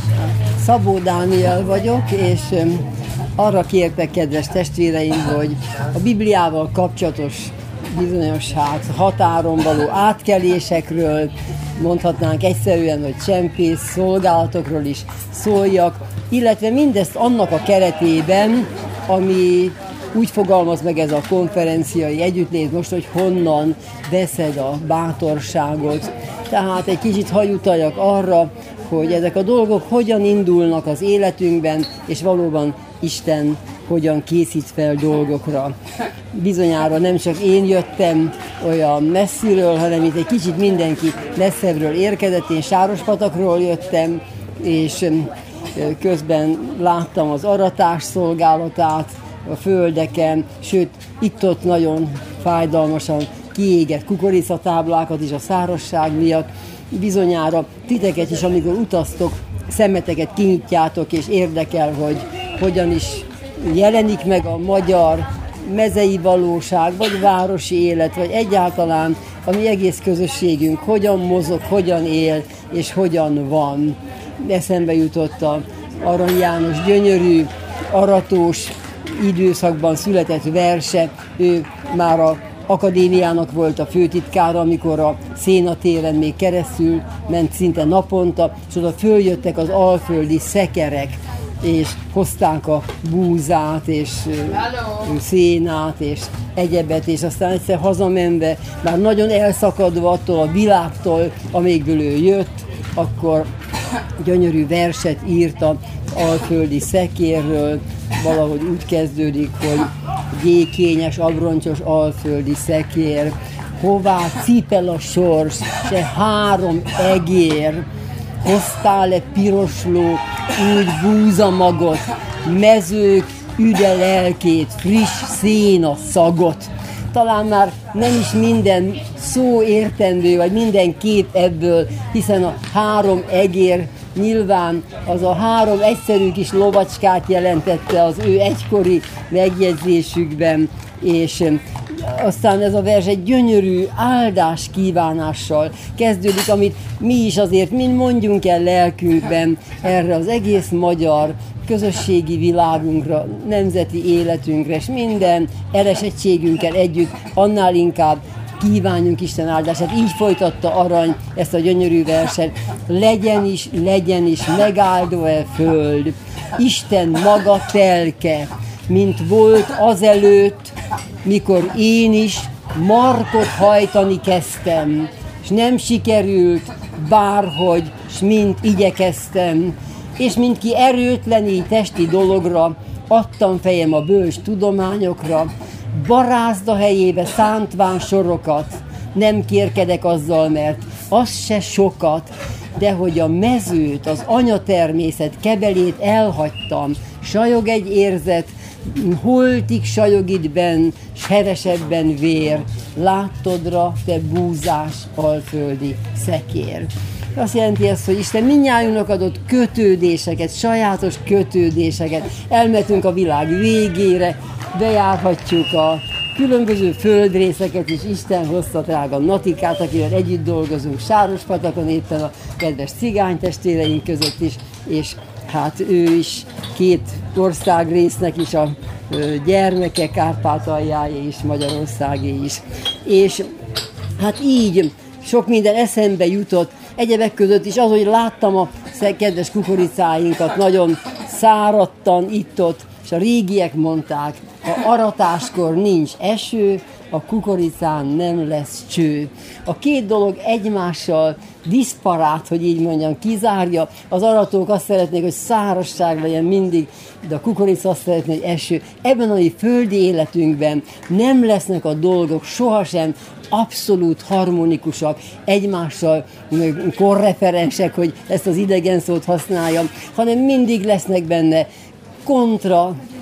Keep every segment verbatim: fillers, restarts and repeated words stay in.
Szabó Dániel vagyok, és arra kértek, kedves testvéreim, hogy a Bibliával kapcsolatos bizonyos hát, határon való átkelésekről, mondhatnánk egyszerűen, hogy csempész szolgálatokról is szóljak, illetve mindezt annak a keretében, ami úgy fogalmaz meg ez a konferenciai együttlét most, hogy honnan veszed a bátorságot. Tehát egy kicsit hajutaljak arra, hogy ezek a dolgok hogyan indulnak az életünkben, és valóban Isten hogyan készít fel dolgokra. Bizonyára nem csak én jöttem olyan messziről, hanem itt egy kicsit mindenki messzebbről érkezett. Én Sárospatakról jöttem, és közben láttam az aratás szolgálatát a földeken, sőt, itt-ott nagyon fájdalmasan kiégett kukoricatáblákat is a szárazság miatt. Bizonyára titeket is, amikor utaztok, szemeteket kinyitjátok, és érdekel, hogy hogyan is jelenik meg a magyar mezei valóság, vagy városi élet, vagy egyáltalán a mi egész közösségünk hogyan mozog, hogyan él, és hogyan van. Eszembe jutott a Arany János gyönyörű, aratós időszakban született verse. Ő már a akadémiának volt a főtitkára, amikor a Szénatéren még keresztül ment szinte naponta, és oda följöttek az alföldi szekerek, és hozták a búzát, és Hello. szénát, és egyebet, és aztán egyszer hazamenve, már nagyon elszakadva attól a világtól, amégből ő jött, akkor gyönyörű verset írt az alföldi szekérről, valahogy úgy kezdődik, hogy gyékényes, abroncsos alföldi szekér, hová cipel a sors, se három egér, hoztál-e pirosló, úgy búzamagot, mezők üde lelkét, friss széna szagot. Talán már nem is minden szó értendő, vagy minden kép ebből, hiszen a három egér nyilván az a három egyszerű kis lovacskát jelentette az ő egykori megjegyzésükben, és aztán ez a vers egy gyönyörű áldás kívánással kezdődik, amit mi is azért mind mondjunk el lelkünkben erre az egész magyar közösségi világunkra, nemzeti életünkre, és minden elesettségünkkel együtt annál inkább kívánjunk Isten áldását. Így folytatta Arany ezt a gyönyörű verset. Legyen is, legyen is megáldva-e föld, Isten maga telke, mint volt azelőtt, mikor én is markot hajtani kezdtem, és nem sikerült bárhogy, s mint igyekeztem, és mint ki erőtleni testi dologra, adtam fejem a bölcs tudományokra, barázda helyébe szántván sorokat, nem kérkedek azzal, mert az se sokat, de hogy a mezőt, az anyatermészet kebelét elhagytam, sajog egy érzet, holtig sajog itt benn, s hevesebben vér, láttodra, te búzás alföldi szekér. Azt jelenti ezt, hogy Isten mindnyájunknak adott kötődéseket, sajátos kötődéseket. Elmetünk a világ végére, bejárhatjuk a különböző földrészeket is. Isten hozta drága Natikát, akivel együtt dolgozunk Sárospatakon, éppen a kedves cigánytestvéreink között is, és hát ő is két országrésznek is a gyermeke, Kárpátaljáé is, Magyarországé is. És hát így sok minden eszembe jutott, egyebek között is az, hogy láttam a kedves kukoricáinkat nagyon száradtan itt-ott, és a régiek mondták, ha aratáskor nincs eső, a kukoricán nem lesz cső. A két dolog egymással diszparát, hogy így mondjam, kizárja. Az aratók azt szeretnék, hogy szárazság legyen mindig, de a kukorica azt szeretné, hogy eső. Ebben a mi földi életünkben nem lesznek a dolgok sohasem abszolút harmonikusak, egymással korreferensek, hogy ezt az idegen szót használjam, hanem mindig lesznek benne kontra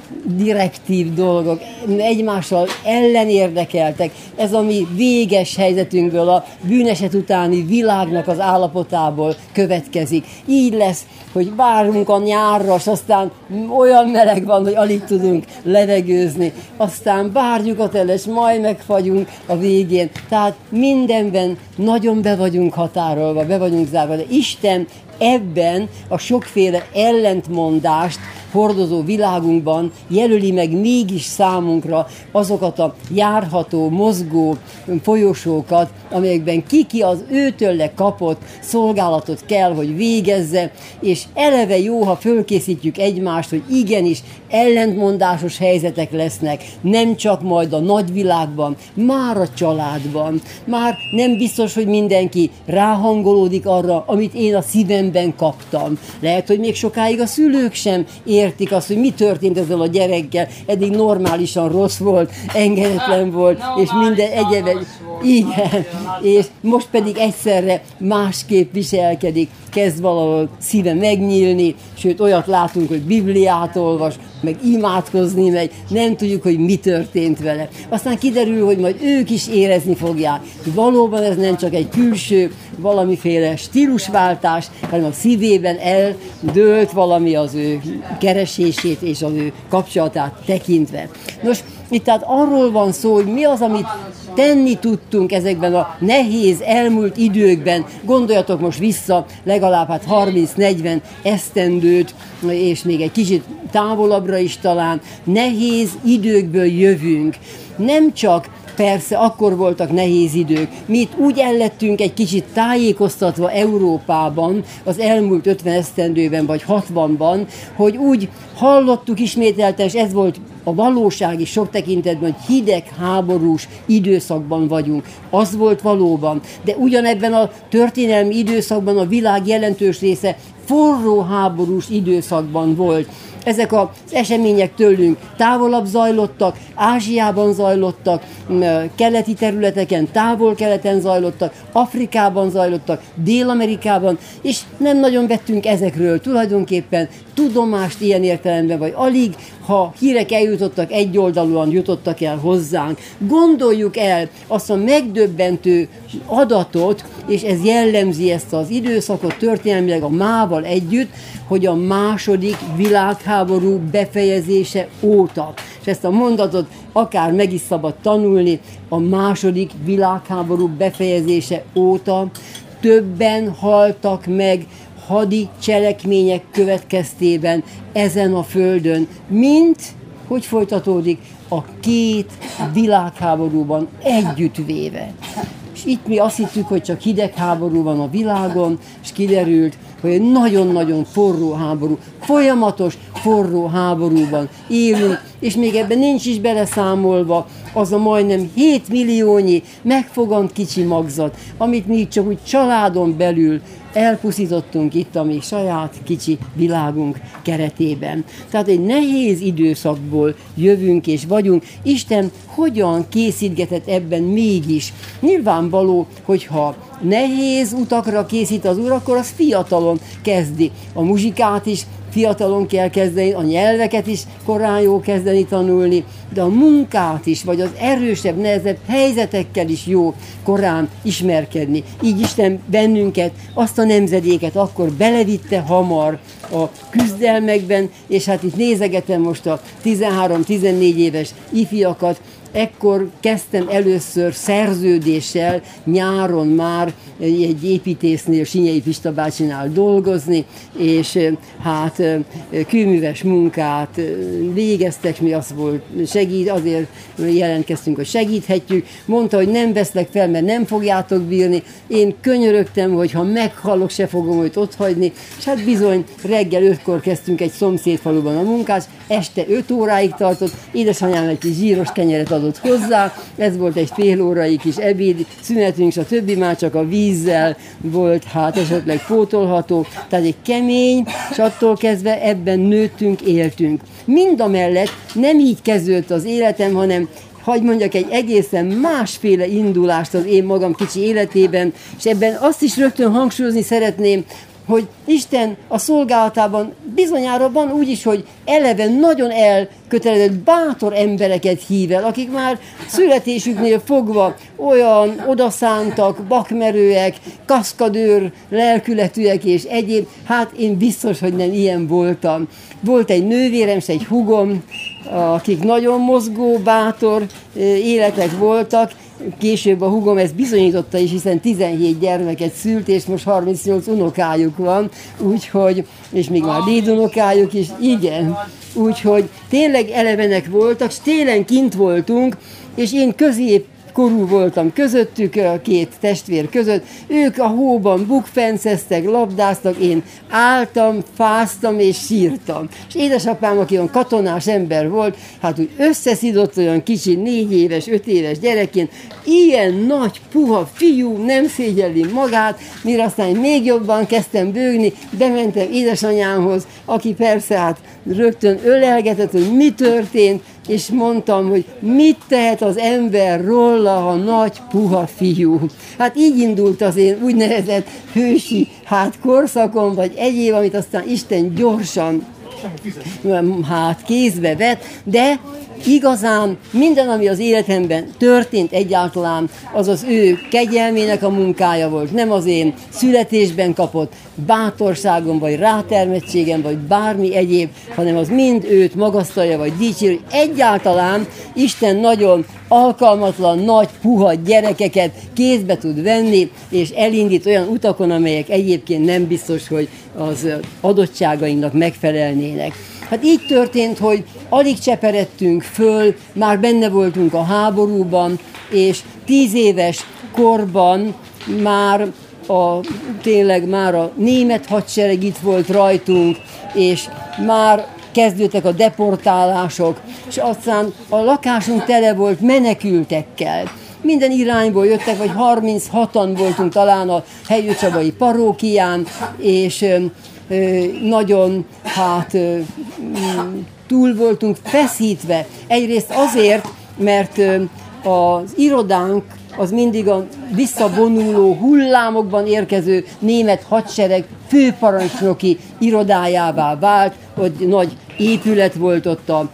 direktív dolgok, egymással ellenérdekeltek. Ez a mi véges helyzetünkből, a bűneset utáni világnak az állapotából következik. Így lesz, hogy várunk a nyárra, és aztán olyan meleg van, hogy alig tudunk levegőzni. Aztán várjuk a teles, majd megfagyunk a végén. Tehát mindenben nagyon be vagyunk határolva, be vagyunk zárva. De Isten ebben a sokféle ellentmondást hordozó világunkban jelöli meg mégis számunkra azokat a járható, mozgó folyosókat, amelyekben kiki az őtőle kapott szolgálatot kell, hogy végezze, és eleve jó, ha fölkészítjük egymást, hogy igenis ellentmondásos helyzetek lesznek, nem csak majd a nagyvilágban, már a családban. Már nem biztos, hogy mindenki ráhangolódik arra, amit én a szívemben kaptam. Lehet, hogy még sokáig a szülők sem értik azt, hogy mi történt ezzel a gyerekkel. Eddig normálisan rossz volt, engedetlen volt, és minden egyébben. Igen, és most pedig egyszerre másképp viselkedik, kezd valahol szíve megnyílni, sőt olyat látunk, hogy Bibliát olvas, meg imádkozni megy, nem tudjuk, hogy mi történt vele. Aztán kiderül, hogy majd ők is érezni fogják, hogy valóban ez nem csak egy külső, valamiféle stílusváltás, hanem a szívében eldőlt valami az ő keresését és az ő kapcsolatát tekintve. Nos, itt tehát arról van szó, hogy mi az, amit tenni tudtunk ezekben a nehéz elmúlt időkben. Gondoljatok most vissza legalább hát harminc-negyven esztendőt, és még egy kicsit távolabbra is talán. Nehéz időkből jövünk. Nem csak persze, akkor voltak nehéz idők. Mi itt úgy ellettünk egy kicsit tájékoztatva Európában az elmúlt ötven esztendőben vagy hatvanban, hogy úgy hallottuk ismételten, és ez volt a valóság is sok tekintetben, hogy hidegháborús időszakban vagyunk. Az volt valóban. De ugyanebben a történelmi időszakban a világ jelentős része forró háborús időszakban volt. Ezek az események tőlünk távolabb zajlottak, Ázsiában zajlottak, keleti területeken, távol-keleten zajlottak, Afrikában zajlottak, Dél-Amerikában, és nem nagyon vettünk ezekről tulajdonképpen tudomást ilyen értelemben, vagy alig, ha hírek eljutottak, egyoldalúan jutottak el hozzánk. Gondoljuk el azt a megdöbbentő adatot, és ez jellemzi ezt az időszakot történelmileg a mával együtt, hogy a második világháború befejezése óta, és ezt a mondatot akár meg is szabad tanulni, a második világháború befejezése óta többen haltak meg hadi cselekmények következtében ezen a földön, mint, hogy folytatódik, a két világháborúban együttvéve. És itt mi azt hittük, hogy csak hidegháború van a világon, és kiderült, hogy egy nagyon-nagyon forró háború, folyamatos forró háborúban élünk, és még ebben nincs is beleszámolva az a majdnem hét milliónyi megfogant kicsi magzat, amit mi csak úgy családon belül elpusztítottunk itt a mi saját kicsi világunk keretében. Tehát egy nehéz időszakból jövünk és vagyunk. Isten hogyan készítgetett ebben mégis? Nyilvánvaló, hogyha nehéz utakra készít az Úr, akkor az fiatalon kezdi. A muzsikát is fiatalon kell kezdeni, a nyelveket is korán jó kezdeni tanulni, de a munkát is, vagy az erősebb, nehezebb helyzetekkel is jó korán ismerkedni. Így Isten bennünket, azt a nemzedéket akkor belevitte hamar a küzdelmekben, és hát itt nézegetem most a tizenhárom-tizennégy éves ifjakat, ekkor kezdtem először szerződéssel nyáron már egy építésznél, Sinyei Pista bácsinál dolgozni, és hát kőműves munkát végeztek, mi azt volt, segít, azért jelentkeztünk, hogy segíthetjük. Mondta, hogy nem veszlek fel, mert nem fogjátok bírni. Én könyörögtem, hogy ha meghalok, se fogom őt otthagyni. És hát bizony reggel ötkor kezdtünk egy szomszédfaluban a munkát, este öt óráig tartott, édesanyám egy kis zsíros kenyeret adott hozzá, ez volt egy fél órai kis ebéd, szünetünk, és a többi már csak a vízzel volt, hát esetleg pótolható, tehát egy kemény, és attól kezdve ebben nőttünk, éltünk. Mindamellett nem így kezdődött az életem, hanem hagy mondjak egy egészen másféle indulást az én magam kicsi életében, és ebben azt is rögtön hangsúlyozni szeretném, hogy Isten a szolgálatában bizonyára van úgy is, hogy eleve nagyon elkötelezett, bátor embereket hív el, akik már születésüknél fogva olyan odaszántak, bakmerőek, kaszkadőr lelkületűek és egyéb. Hát én biztos, hogy nem ilyen voltam. Volt egy nővérem, és egy húgom, akik nagyon mozgó, bátor életek voltak. Később a húgom ezt bizonyította is, hiszen tizenhét gyermeket szült, és most harmincnyolc unokájuk van, úgyhogy, és még már dédunokájuk is, igen. Úgyhogy tényleg elevenek voltak, és télen kint voltunk, és én közép korú voltam közöttük, a két testvér között, ők a hóban bukfenceztek, labdáztak, én álltam, fáztam és sírtam. És édesapám, aki olyan katonás ember volt, hát úgy összeszidott olyan kicsi, négy éves, öt éves gyerekként, ilyen nagy, puha fiú, nem szégyelli magát, mire aztán még jobban kezdtem bőgni, bementem édesanyámhoz, aki persze hát rögtön ölelgetett, hogy mi történt, és mondtam, hogy mit tehet az ember róla, a nagy puha fiú. Hát így indult az én úgynevezett hősi hát korszakom, vagy egyéb, amit aztán Isten gyorsan hát kézbe vett, de igazán minden, ami az életemben történt egyáltalán, az az ő kegyelmének a munkája volt. Nem az én születésben kapott bátorságom, vagy rátermettségem, vagy bármi egyéb, hanem az mind őt magasztalja, vagy dicséri. Egyáltalán Isten nagyon alkalmatlan, nagy, puha gyerekeket kézbe tud venni, és elindít olyan utakon, amelyek egyébként nem biztos, hogy az adottságainknak megfelelnének. Hát így történt, hogy alig cseperedtünk föl, már benne voltunk a háborúban, és tíz éves korban már a, tényleg már a német hadsereg itt volt rajtunk, és már kezdődtek a deportálások, és aztán a lakásunk tele volt menekültekkel. Minden irányból jöttek, vagy harminchatan voltunk talán a helyőcsabai parókián, és nagyon hát túl voltunk feszítve. Egyrészt azért, mert az irodánk az mindig a visszavonuló hullámokban érkező német hadsereg főparancsnoki irodájává vált, hogy nagy épület volt ott a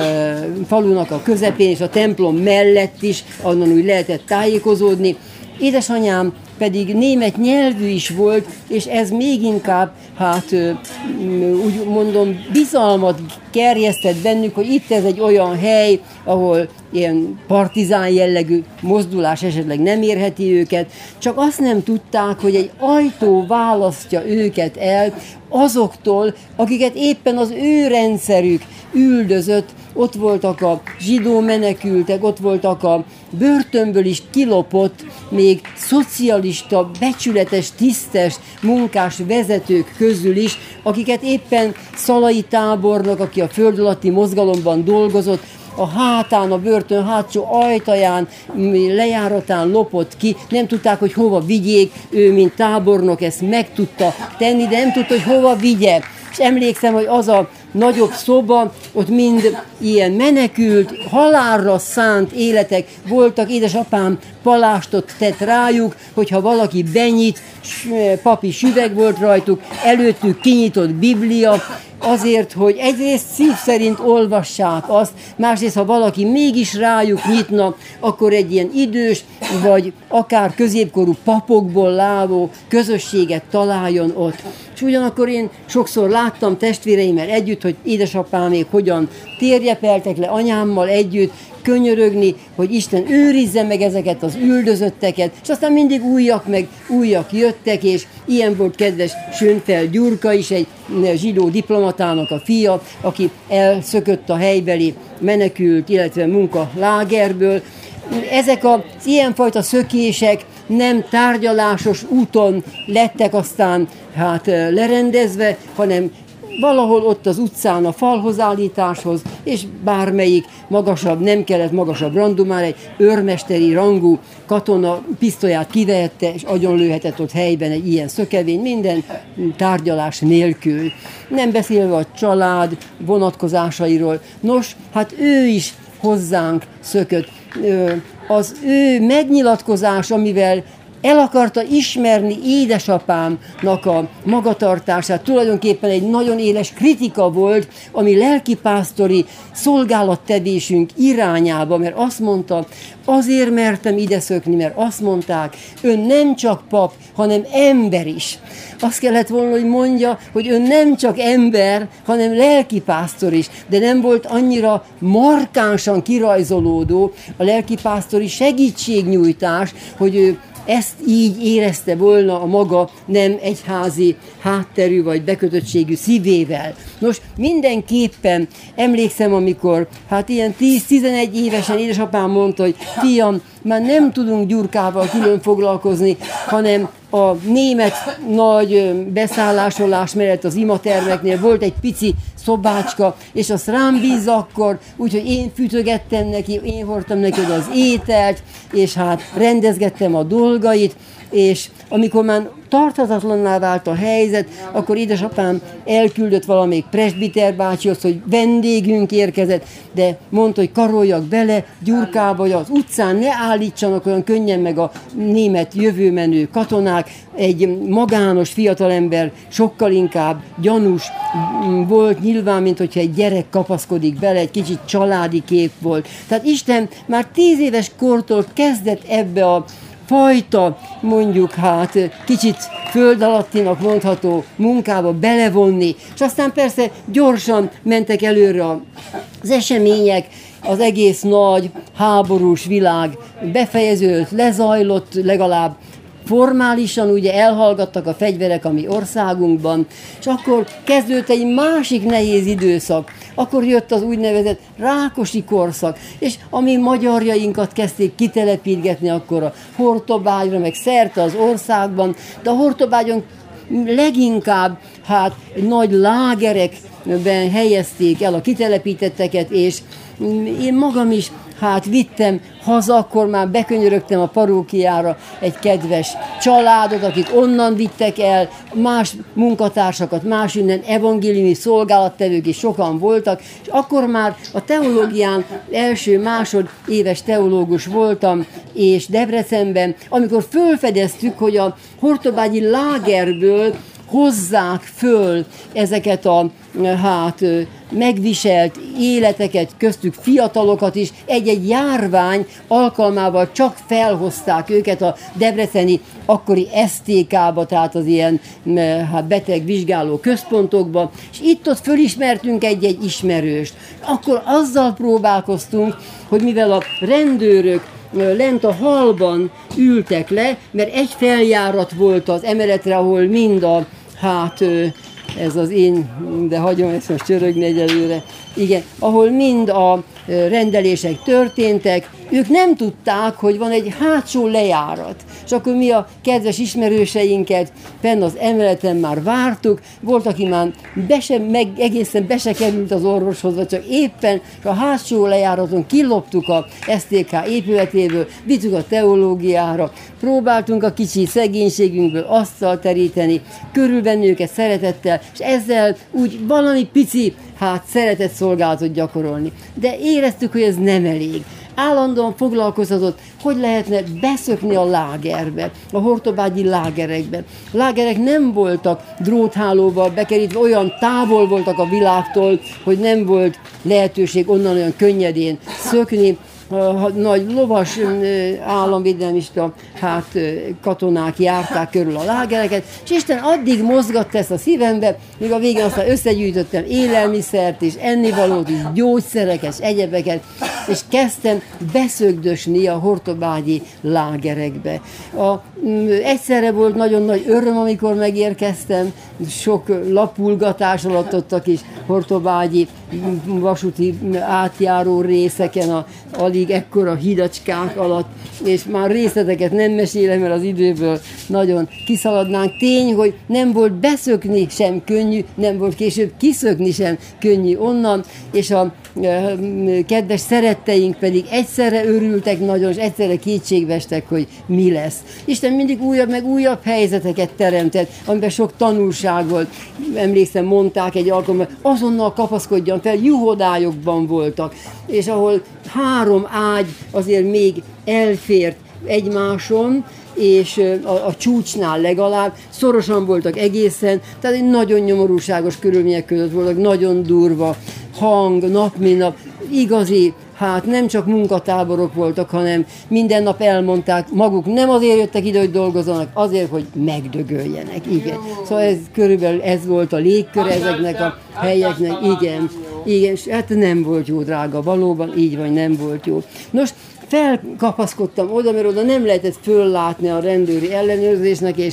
falunak a közepén, és a templom mellett is, onnan úgy lehetett tájékozódni. Édesanyám pedig német nyelvű is volt, és ez még inkább, hát úgy mondom, bizalmat gerjesztett bennük, hogy itt ez egy olyan hely, ahol ilyen partizán jellegű mozdulás esetleg nem érheti őket, csak azt nem tudták, hogy egy ajtó választja őket el azoktól, akiket éppen az ő rendszerük üldözött. Ott voltak a zsidó menekültek, ott voltak a börtönből is kilopott, még szocialista, becsületes, tisztes, munkás vezetők közül is, akiket éppen Szalai tábornok, aki a föld alatti mozgalomban dolgozott, a hátán, a börtön hátsó ajtaján, lejáratán lopott ki, nem tudták, hogy hova vigyék, ő, mint tábornok ezt meg tudta tenni, de nem tudta, hogy hova vigye. És emlékszem, hogy az a nagyobb szoba, ott mind ilyen menekült, halálra szánt életek voltak. Édesapám palástot tett rájuk, hogyha valaki benyit, papi süveg volt rajtuk, előttük kinyitott Biblia, azért, hogy egyrészt szív szerint olvassák azt, másrészt, ha valaki mégis rájuk nyitna, akkor egy ilyen idős, vagy akár középkorú papokból álló közösséget találjon ott. És ugyanakkor én sokszor láttam testvéreimmel együtt, hogy édesapámék hogyan térjepeltek le anyámmal együtt, könyörögni, hogy Isten őrizze meg ezeket az üldözötteket, és aztán mindig újak meg újak jöttek, és ilyen volt kedves Schönfeld Gyurka is, egy zsidó diplomatának a fia, aki elszökött a helybeli menekült, illetve munkalágerből. Ezek az ilyenfajta szökések nem tárgyalásos úton lettek aztán hát lerendezve, hanem valahol ott az utcán a falhoz állításhoz, és bármelyik magasabb, nem kellett magasabb rangú, már egy őrmesteri rangú katona pisztolyát kivehette, és agyonlőhetett ott helyben egy ilyen szökevény, minden tárgyalás nélkül. Nem beszélve a család vonatkozásairól. Nos, hát ő is hozzánk szökött. Az ő megnyilatkozás, amivel el akarta ismerni édesapámnak a magatartását. Tulajdonképpen egy nagyon éles kritika volt a mi lelkipásztori szolgálattevésünk irányába, mert azt mondta, azért mertem ide szökni, mert azt mondták, ön nem csak pap, hanem ember is. Azt kellett volna, hogy mondja, hogy ön nem csak ember, hanem lelkipásztor is, de nem volt annyira markánsan kirajzolódó a lelkipásztori segítségnyújtás, hogy ő ezt így érezte volna a maga nem egyházi hátterű vagy bekötöttségű szívével. Nos, mindenképpen emlékszem, amikor hát ilyen tíz-tizenegy évesen édesapám mondta, hogy fiam, már nem tudunk Gyurkával külön foglalkozni, hanem a német nagy beszállásolás mellett az imatermeknél volt egy pici szobácska, és azt rám bízza akkor, úgyhogy én fütögettem neki, én hordtam neki oda az ételt, és hát rendezgettem a dolgait, és amikor már tarthatatlanná vált a helyzet, akkor édesapám elküldött valamelyik presbiter bácsihoz, hogy vendégünk érkezett, de mondta, hogy karoljak bele Gyurkába, hogy az utcán ne állítsanak olyan könnyen meg a német jövőmenő katonák. Egy magános fiatalember sokkal inkább gyanús volt nyilván, mint hogyha egy gyerek kapaszkodik bele, egy kicsit családi kép volt. Tehát Isten már tíz éves kortól kezdett ebbe a fajta, mondjuk hát kicsit föld alattinak mondható munkába belevonni, és aztán persze gyorsan mentek előre az események, az egész nagy háborús világ befejeződött, lezajlott, legalább formálisan ugye elhallgattak a fegyverek a mi országunkban, és akkor kezdődött egy másik nehéz időszak. Akkor jött az úgynevezett Rákosi korszak, és a mi magyarjainkat kezdték kitelepítgetni akkor a Hortobágyra, meg szerte az országban, de a Hortobágyon leginkább hát nagy lágerekben helyezték el a kitelepítetteket, és én magam is hát vittem haza, akkor már bekönyörögtem a parókiára egy kedves családot, akit onnan vittek el, más munkatársakat, más innen evangéliumi szolgálattevők is sokan voltak, és akkor már a teológián első, másod éves teológus voltam, és Debrecenben, amikor fölfedeztük, hogy a hortobágyi lágerből hozzák föl ezeket a hát megviselt életeket, köztük fiatalokat is, egy-egy járvány alkalmával csak felhozták őket a debreceni akkori es té ká-ba, tehát az ilyen hát betegvizsgáló központokba, és itt-ott fölismertünk egy-egy ismerőst. Akkor azzal próbálkoztunk, hogy mivel a rendőrök lent a hallban ültek le, mert egy feljárat volt az emeletre, ahol mind a hát ez az én, de hagyom ezt most csörögni egyelőre, igen, ahol mind a rendelések történtek, ők nem tudták, hogy van egy hátsó lejárat. És akkor mi a kedves ismerőseinket fenn az emeleten már vártuk, volt, aki már be se, meg, egészen be se került az orvoshoz, vagy csak éppen a hátsó lejáraton kiloptuk a es té ká épületéből, vittük a teológiára, próbáltunk a kicsi szegénységünkből asztalt teríteni, körülvenni őket szeretettel, és ezzel úgy valami pici hát szeretett szolgálatot gyakorolni. De éreztük, hogy ez nem elég. Állandóan foglalkoztatott, hogy lehetne beszökni a lágerbe, a hortobágyi lágerekbe. A lágerek nem voltak dróthálóval bekerítve, olyan távol voltak a világtól, hogy nem volt lehetőség onnan olyan könnyedén szökni. A nagy lovas államvédelmista hát, katonák járták körül a lágereket, és Isten addig mozgatta ezt a szívembe, míg a végén aztán összegyűjtöttem élelmiszert és ennivalót, és gyógyszereket, és egyebeket, és kezdtem beszögdösni a hortobágyi lágerekbe. A, egyszerre volt nagyon nagy öröm, amikor megérkeztem, sok lapulgatás alatt ott a kis hortobágyi vasúti átjáró részeken, a, alig ekkora hidacskák alatt, és már részleteket nem mesélem, mert az időből nagyon kiszaladnánk. Tény, hogy nem volt beszökni sem könnyű, nem volt később kiszökni sem könnyű onnan, és a e, kedves szeretteink pedig egyszerre örültek nagyon, és egyszerre kétségvestek, hogy mi lesz. Isten mindig újabb, meg újabb helyzeteket teremtett, amiben sok tanulság volt. Emlékszem, mondták egy alkalommal, azonnal kapaszkodjan fel, juhodályokban voltak, és ahol három ágy azért még elfért egymáson, és a, a csúcsnál legalább szorosan voltak egészen, tehát egy nagyon nyomorúságos körülmények között voltak, nagyon durva hang, nap mint nap, igazi, hát nem csak munkatáborok voltak, hanem minden nap elmondták, maguk nem azért jöttek ide, hogy dolgozzanak, azért, hogy megdögöljenek, igen. Szóval ez körülbelül ez volt a légkör ezeknek a helyeknek, igen, igen, és hát nem volt jó, drága, valóban így van, nem volt jó. Nos, felkapaszkodtam oda, mert oda nem lehetett föllátni a rendőri ellenőrzésnek, és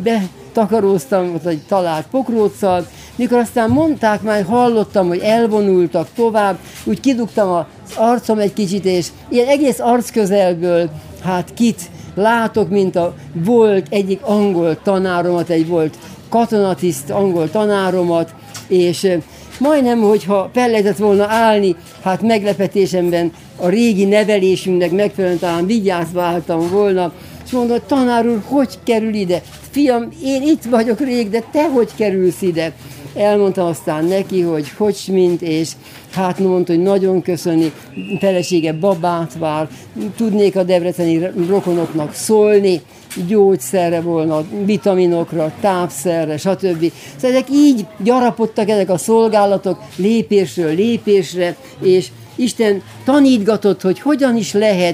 betakaróztam ott egy talált pokróccal, mikor aztán mondták, már hallottam, hogy elvonultak tovább, úgy kidugtam az arcom egy kicsit, és ilyen egész arcközelből, hát kit látok, mint a volt egyik angol tanáromat, egy volt katonatiszt angol tanáromat, és majdnem, hogyha fel lehetett volna állni, hát meglepetésemben a régi nevelésünknek megfelelően talán vigyázva álltam volna, és mondom, tanár úr, hogy kerül ide? Fiam, én itt vagyok rég, de te hogy kerülsz ide? Elmondtam aztán neki, hogy hogy mint, és hát mondta, hogy nagyon köszöni, felesége babát vár, tudnék a debreceni rokonoknak szólni, gyógyszerre volna, vitaminokra, tápszerre, stb. Szóval ezek így gyarapodtak ezek a szolgálatok lépésről lépésre, és Isten tanítgatott, hogy hogyan is lehet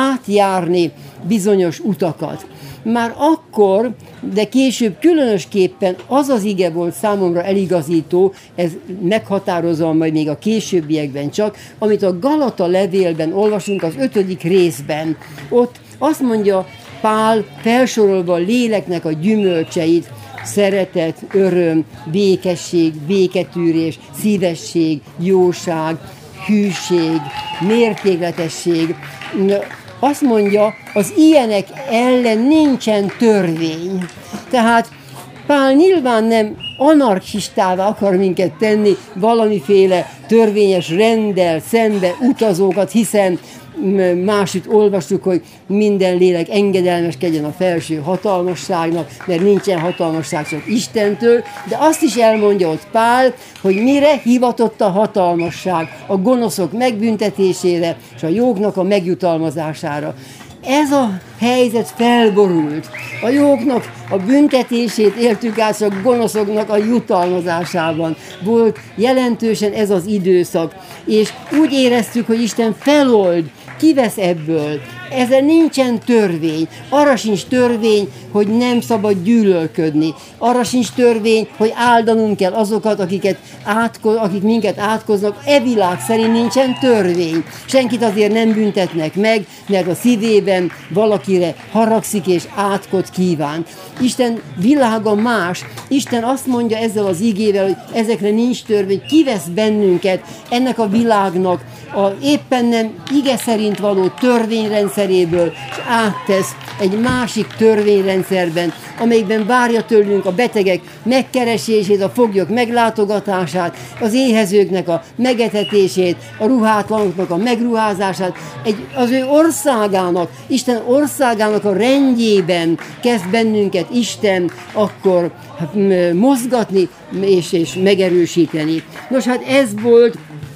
átjárni bizonyos utakat. Már akkor, de később különösképpen az az ige volt számomra eligazító, ez meghatározom majd még a későbbiekben csak, amit a Galata levélben olvasunk az ötödik részben. Ott azt mondja Pál felsorolva a léleknek a gyümölcseit, szeretet, öröm, békesség, béketűrés, szívesség, jóság, hűség, mértékletesség. Azt mondja, az ilyenek ellen nincsen törvény. Tehát Pál nyilván nem anarchistává akar minket tenni, valamiféle törvényes renddel szembe utazókat, hiszen másút olvastuk, hogy minden lélek engedelmeskedjen a felső hatalmasságnak, mert nincsen hatalmasság csak Istentől, de azt is elmondja ott Pál, hogy mire hivatott a hatalmasság, a gonoszok megbüntetésére, és a jóknak a megjutalmazására. Ez a helyzet felborult. A jóknak a büntetését éltük át, a gonoszoknak a jutalmazásában. Volt jelentősen ez az időszak, és úgy éreztük, hogy Isten felold, kivesz ebből. Ezen nincsen törvény. Arra sincs törvény, hogy nem szabad gyűlölködni. Arra sincs törvény, hogy áldanunk kell azokat, akiket átko- akik minket átkoznak. E világ szerint nincsen törvény. Senkit azért nem büntetnek meg, mert a szívében valakire haragszik és átkot kíván. Isten világa más. Isten azt mondja ezzel az igével, hogy ezekre nincs törvény. Kivesz bennünket ennek a világnak a éppen nem ige szerint való törvényrendszeréből, és áttesz egy másik törvényrendszerben, amelyikben várja tőlünk a betegek megkeresését, a foglyok meglátogatását, az éhezőknek a megetetését, a ruhátlanoknak a megruházását, egy, az ő országának, Isten országának a rendjében kezd bennünket Isten akkor hát, mozgatni és, és megerősíteni. Nos, hát ez volt,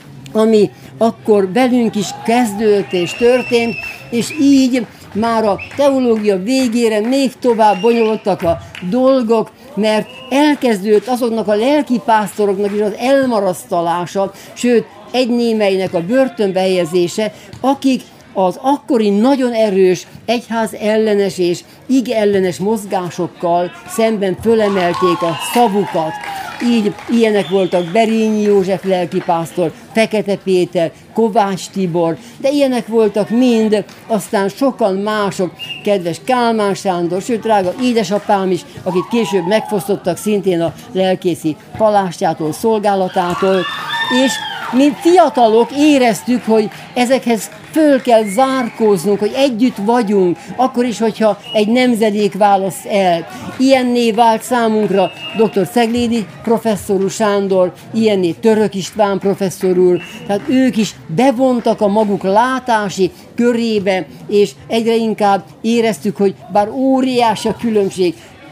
ami akkor velünk is kezdődött és történt, és így már a teológia végére még tovább bonyolultak a dolgok, mert elkezdődött azoknak a lelkipásztoroknak is az elmarasztalása, sőt, egy némelynek a börtönbe helyezése, akik az akkori nagyon erős egyház ellenes és ige ellenes mozgásokkal szemben fölemelték a szavukat. Így ilyenek voltak Berényi József lelkipásztor, Fekete Péter, Kovács Tibor, de ilyenek voltak mind, aztán sokan mások, kedves Kálmán Sándor, sőt, drága édesapám is, akit később megfosztottak szintén a lelkészi palástjától, szolgálatától, és mint fiatalok éreztük, hogy ezekhez föl kell zárkóznunk, hogy együtt vagyunk, akkor is, hogyha egy nemzedék választ el. Ilyenné vált számunkra dr. Szeglédi professzor úr Sándor, ilyenné Török István professzor úr, tehát ők is bevontak a maguk látási körébe, és egyre inkább éreztük, hogy bár óriási a különbség,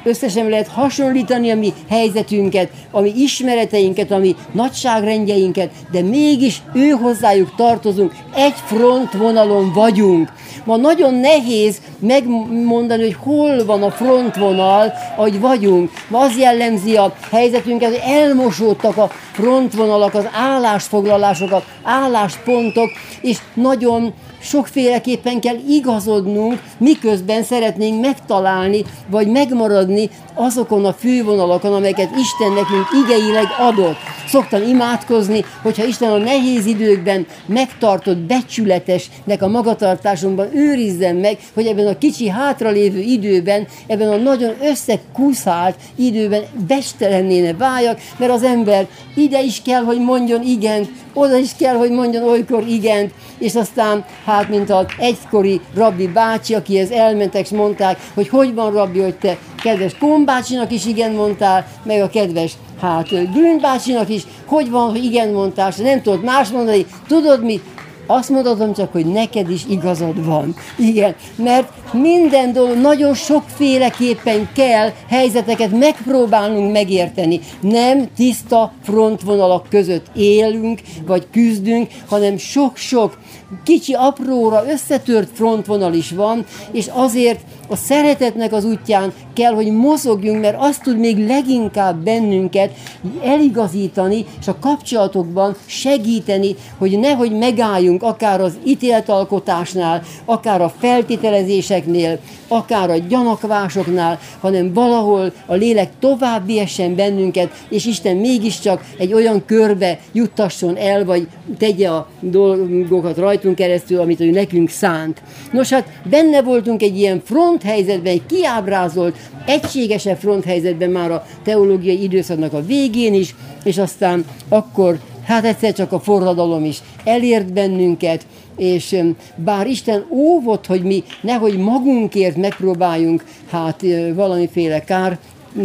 összesen lehet hasonlítani a mi helyzetünket, a mi ismereteinket, a mi nagyságrendjeinket, de mégis ő hozzájuk tartozunk, egy frontvonalon vagyunk. Ma nagyon nehéz megmondani, hogy hol van a frontvonal, ahogy vagyunk. Ma az jellemzi a helyzetünket, hogy elmosódtak a frontvonalak, az állásfoglalások, az álláspontok, és nagyon sokféleképpen kell igazodnunk, miközben szeretnénk megtalálni, vagy megmaradni azokon a fővonalakon, amelyeket Isten nekünk igeileg adott. Szoktam imádkozni, hogyha Isten a nehéz időkben megtartott becsületesnek a magatartásunkban őrizzen meg, hogy ebben a kicsi hátralévő időben, ebben a nagyon összekuszált időben bestelennéne váljak, mert az ember ide is kell, hogy mondjon igent, oda is kell, hogy mondjon olykor igent, és aztán, hát, mint az egykori rabbi bácsi, akihez elmentek, és mondták, hogy hogy van, rabbi, hogy te kedves Kohn bácsinak is igen mondtál, meg a kedves, hát, Grün bácsinak is, hogy van, hogy igen mondtál, és nem tudod más mondani, tudod mit? Azt mondhatom csak, hogy neked is igazad van. Igen, mert minden dolog nagyon sokféleképpen kell helyzeteket megpróbálnunk megérteni. Nem tiszta frontvonalak között élünk, vagy küzdünk, hanem sok-sok kicsi, apróra összetört frontvonal is van, és azért a szeretetnek az útján kell, hogy mozogjunk, mert azt tud még leginkább bennünket eligazítani, és a kapcsolatokban segíteni, hogy nehogy megálljunk akár az ítéltalkotásnál, akár a feltételezéseknél, akár a gyanakvásoknál, hanem valahol a lélek tovább viessen bennünket, és Isten mégiscsak egy olyan körbe juttasson el, vagy tegye a dolgokat rajtunk keresztül, amit ő nekünk szánt. Nos, hát benne voltunk egy ilyen fronthelyzetben, egy kiábrázolt, egységesebb fronthelyzetben már a teológiai időszaknak a végén is, és aztán akkor hát egyszer csak a forradalom is elért bennünket, és bár Isten óvott, hogy mi nehogy magunkért megpróbáljunk hát valamiféle kár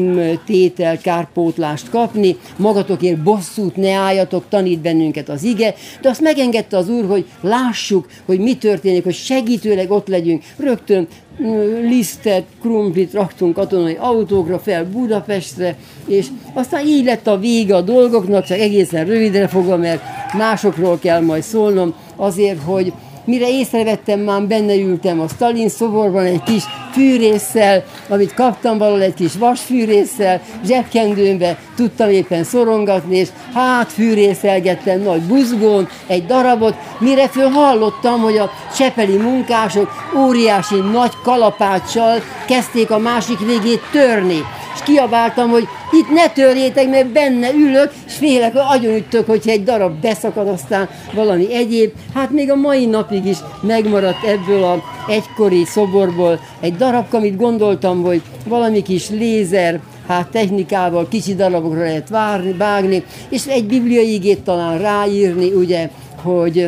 tétel, kárpótlást kapni, magatokért bosszút ne álljatok, tanít bennünket az ige, de azt megengedte az Úr, hogy lássuk, hogy mi történik, hogy segítőleg ott legyünk. Rögtön lisztet, krumplit raktunk katonai autókra fel Budapestre, és aztán így lett a vége a dolgoknak, csak egészen rövidre fogva, mert másokról kell majd szólnom, azért, hogy mire észrevettem, már benne ültem a Stalin szoborban egy kis fűrésszel, amit kaptam valahol, egy kis vasfűrésszel, zsebkendőmbe tudtam éppen szorongatni, és hát fűrészelgettem nagy buzgón egy darabot, mire föl hallottam, hogy a csepeli munkások óriási nagy kalapáccsal kezdték a másik végét törni. És kiabáltam, hogy itt ne törjétek, mert benne ülök, és félek, hogy agyonüttök, hogyha egy darab beszakad, aztán valami egyéb. Hát még a mai napig is megmaradt ebből az egykori szoborból egy darabka, amit gondoltam, hogy valami kis lézer, hát technikával kicsi darabokra lehet várni, vágni, és egy bibliai igét talán ráírni, ugye, hogy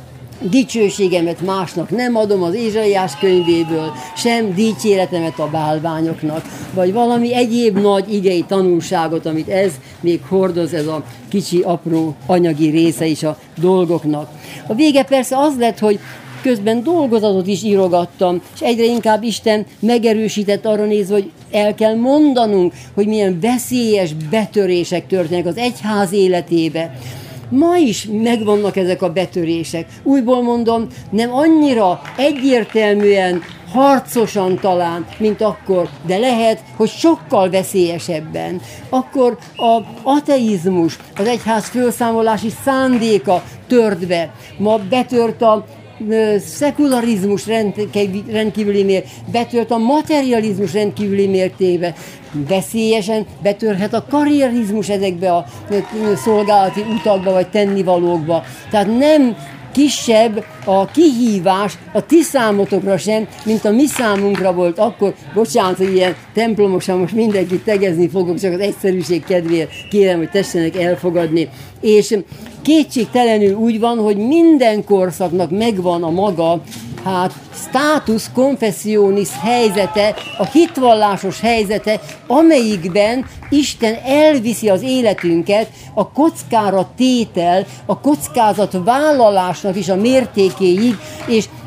dicsőségemet másnak nem adom az Ézsaiás könyvéből, sem dicséretemet a bálványoknak, vagy valami egyéb nagy igei tanulságot, amit ez még hordoz, ez a kicsi, apró anyagi része is a dolgoknak. A vége persze az lett, hogy közben dolgozatot is írogattam, és egyre inkább Isten megerősített arra nézve, hogy el kell mondanunk, hogy milyen veszélyes betörések történnek az egyház életébe. Ma is megvannak ezek a betörések. Újból mondom, nem annyira egyértelműen, harcosan talán, mint akkor, de lehet, hogy sokkal veszélyesebben. Akkor az ateizmus, az egyház felszámolási szándéka tört be. Ma betört a szekularizmus rendkívüli mértékben, betört a materializmus rendkívüli mértékben, veszélyesen betörhet a karrierizmus ezekbe a szolgálati utakba vagy tennivalókba. Tehát nem kisebb a kihívás a ti számotokra sem, mint a mi számunkra volt akkor. Bocsánat, hogy ilyen templomosan most mindenkit tegezni fogok, csak az egyszerűség kedvéért kérem, hogy tessenek elfogadni. És kétségtelenül úgy van, hogy minden korszaknak megvan a maga, hát status confessionis helyzete, a hitvallásos helyzete, amelyikben Isten elviszi az életünket a kockára tétel, a kockázat vállalásnak is a mértékéig, és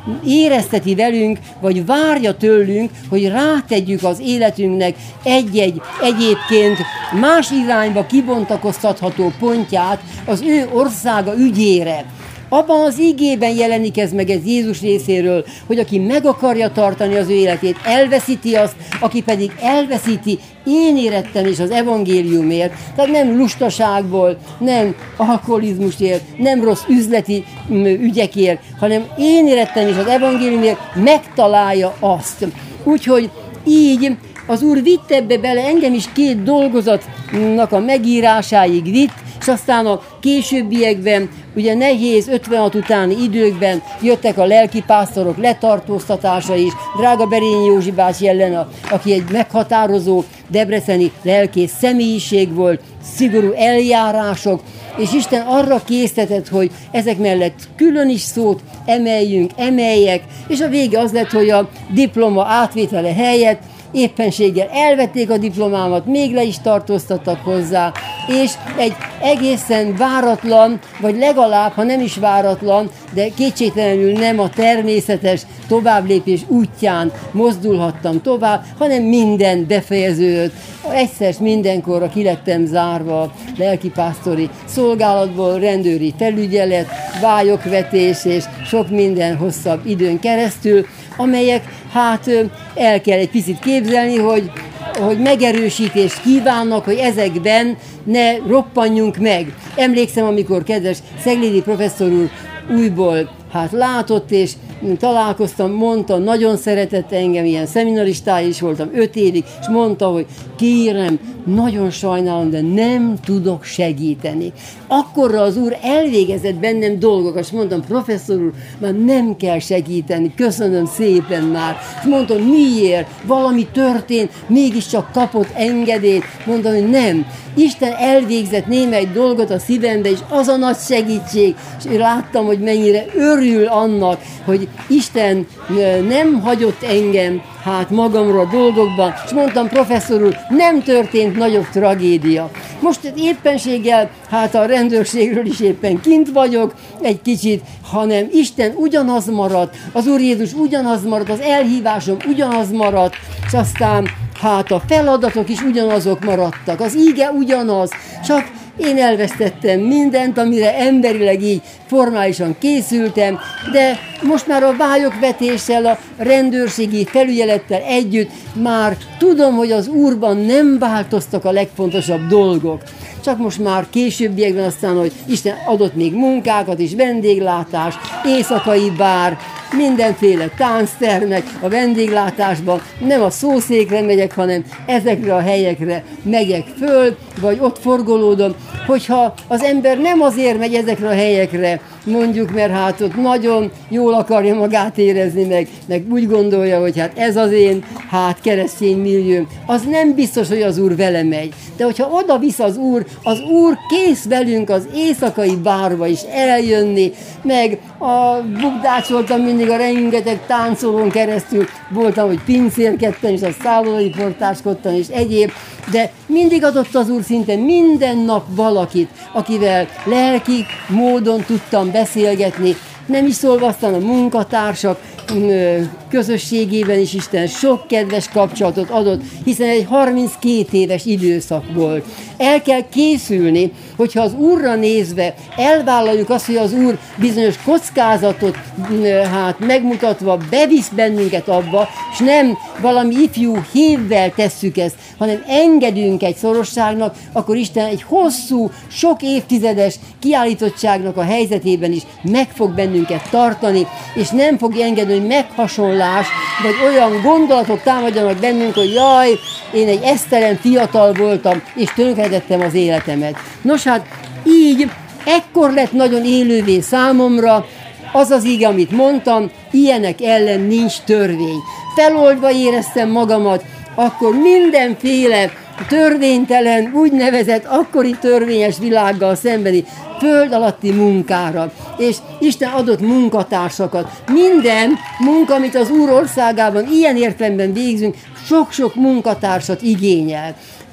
érezteti velünk, vagy várja tőlünk, hogy rátegyük az életünknek egy-egy egyébként más irányba kibontakoztatható pontját az ő országa ügyére. Abban az igében jelenik ez meg, ez Jézus részéről, hogy aki meg akarja tartani az ő életét, elveszíti azt, aki pedig elveszíti, én érettem is az evangéliumért, tehát nem lustaságból, nem alkoholizmusért, nem rossz üzleti ügyekért, hanem én érettem is az evangéliumért, megtalálja azt. Úgyhogy így az Úr vitt ebbe bele, engem is két dolgozatnak a megírásáig vitt, és aztán a későbbiekben, ugye nehéz ötvenhat utáni időkben jöttek a lelkipásztorok letartóztatása is, drága Berényi Józsi bácsi ellen, aki egy meghatározó debreceni lelkész személyiség volt, szigorú eljárások, és Isten arra késztetett, hogy ezek mellett külön is szót emeljünk, emeljek, és a vége az lett, hogy a diploma átvétele helyett éppenséggel elvették a diplomámat, még le is tartóztattak hozzá, és egy egészen váratlan, vagy legalább, ha nem is váratlan, de kétségtelenül nem a természetes továbblépés útján mozdulhattam tovább, hanem minden befejeződött. Egyszer mindenkorra ki lettem zárva lelkipásztori szolgálatból, rendőri felügyelet, vályokvetés és sok minden hosszabb időn keresztül, amelyek hát el kell egy picit képzelni, hogy, hogy megerősítést kívánnak, hogy ezekben ne roppanjunk meg. Emlékszem, amikor kedves Szeglédi professzor úr újból hát látott, és találkoztam, mondta, nagyon szeretett engem, ilyen szeminaristái is voltam öt évig, és mondta, hogy kérem, nagyon sajnálom, de nem tudok segíteni. Akkorra az Úr elvégezett bennem dolgokat, és mondtam, professzor úr, már nem kell segíteni, köszönöm szépen már. És mondtam, miért? Valami történt, mégiscsak kapott engedélyt. Mondtam, hogy nem. Isten elvégzett némely dolgot a szívembe, és az a nagy segítség, és láttam, hogy mennyire örül annak, hogy Isten nem hagyott engem hát magamról a dolgokban, és mondtam, professzor úr, nem történt nagyobb tragédia. Most éppenséggel, hát a rendőrségről is éppen kint vagyok egy kicsit, hanem Isten ugyanaz maradt, az Úr Jézus ugyanaz maradt, az elhívásom ugyanaz maradt, és aztán hát a feladatok is ugyanazok maradtak, az íge ugyanaz, csak én elvesztettem mindent, amire emberileg így formálisan készültem, de most már a vályokvetéssel, a rendőrségi felügyelettel együtt már tudom, hogy az Úrban nem változtak a legfontosabb dolgok. Csak most már későbbiekben aztán, hogy Isten adott még munkákat is, vendéglátás, éjszakai bár, mindenféle tánctermek a vendéglátásban, nem a szószékre megyek, hanem ezekre a helyekre megyek föl, vagy ott forgolódom, hogyha az ember nem azért megy ezekre a helyekre, mondjuk, mert hát ott nagyon jól akarja magát érezni, meg, meg úgy gondolja, hogy hát ez az én hát keresztény millióm, az nem biztos, hogy az Úr vele megy. De hogyha oda visz az Úr, az Úr kész velünk az éjszakai bárba is eljönni, meg a bukdácsoltam mindig a rengeteg táncolón keresztül, voltam, hogy pincérkedtem, és a szállodai portáskodtam, és egyéb, de mindig adott az Úr szinte minden nap valakit, akivel lelki módon tudtam beszélgetni, nem is szólva aztán a munkatársak közösségében is Isten sok kedves kapcsolatot adott, hiszen egy harminckét éves időszak volt. El kell készülni, hogyha az Úrra nézve elvállaljuk azt, hogy az Úr bizonyos kockázatot hát megmutatva bevisz bennünket abba, és nem valami ifjú hívvel tesszük ezt, hanem engedünk egy szorosságnak, akkor Isten egy hosszú, sok évtizedes kiállítottságnak a helyzetében is meg fog bennünket tartani, és nem fog engedni, hogy meghasonlás, vagy olyan gondolatok támadjanak bennünk, hogy jaj, én egy esztelen fiatal voltam, és tönkretettem az életemet. Nos hát, így ekkor lett nagyon élővé számomra az az ige, amit mondtam, ilyenek ellen nincs törvény. Feloldva éreztem magamat, akkor mindenféle törvénytelen, úgynevezett akkori törvényes világgal szembeni föld alatti munkára. És Isten adott munkatársakat. Minden munka, amit az Úr országában ilyen értelemben végzünk, sok-sok munkatársat igényel.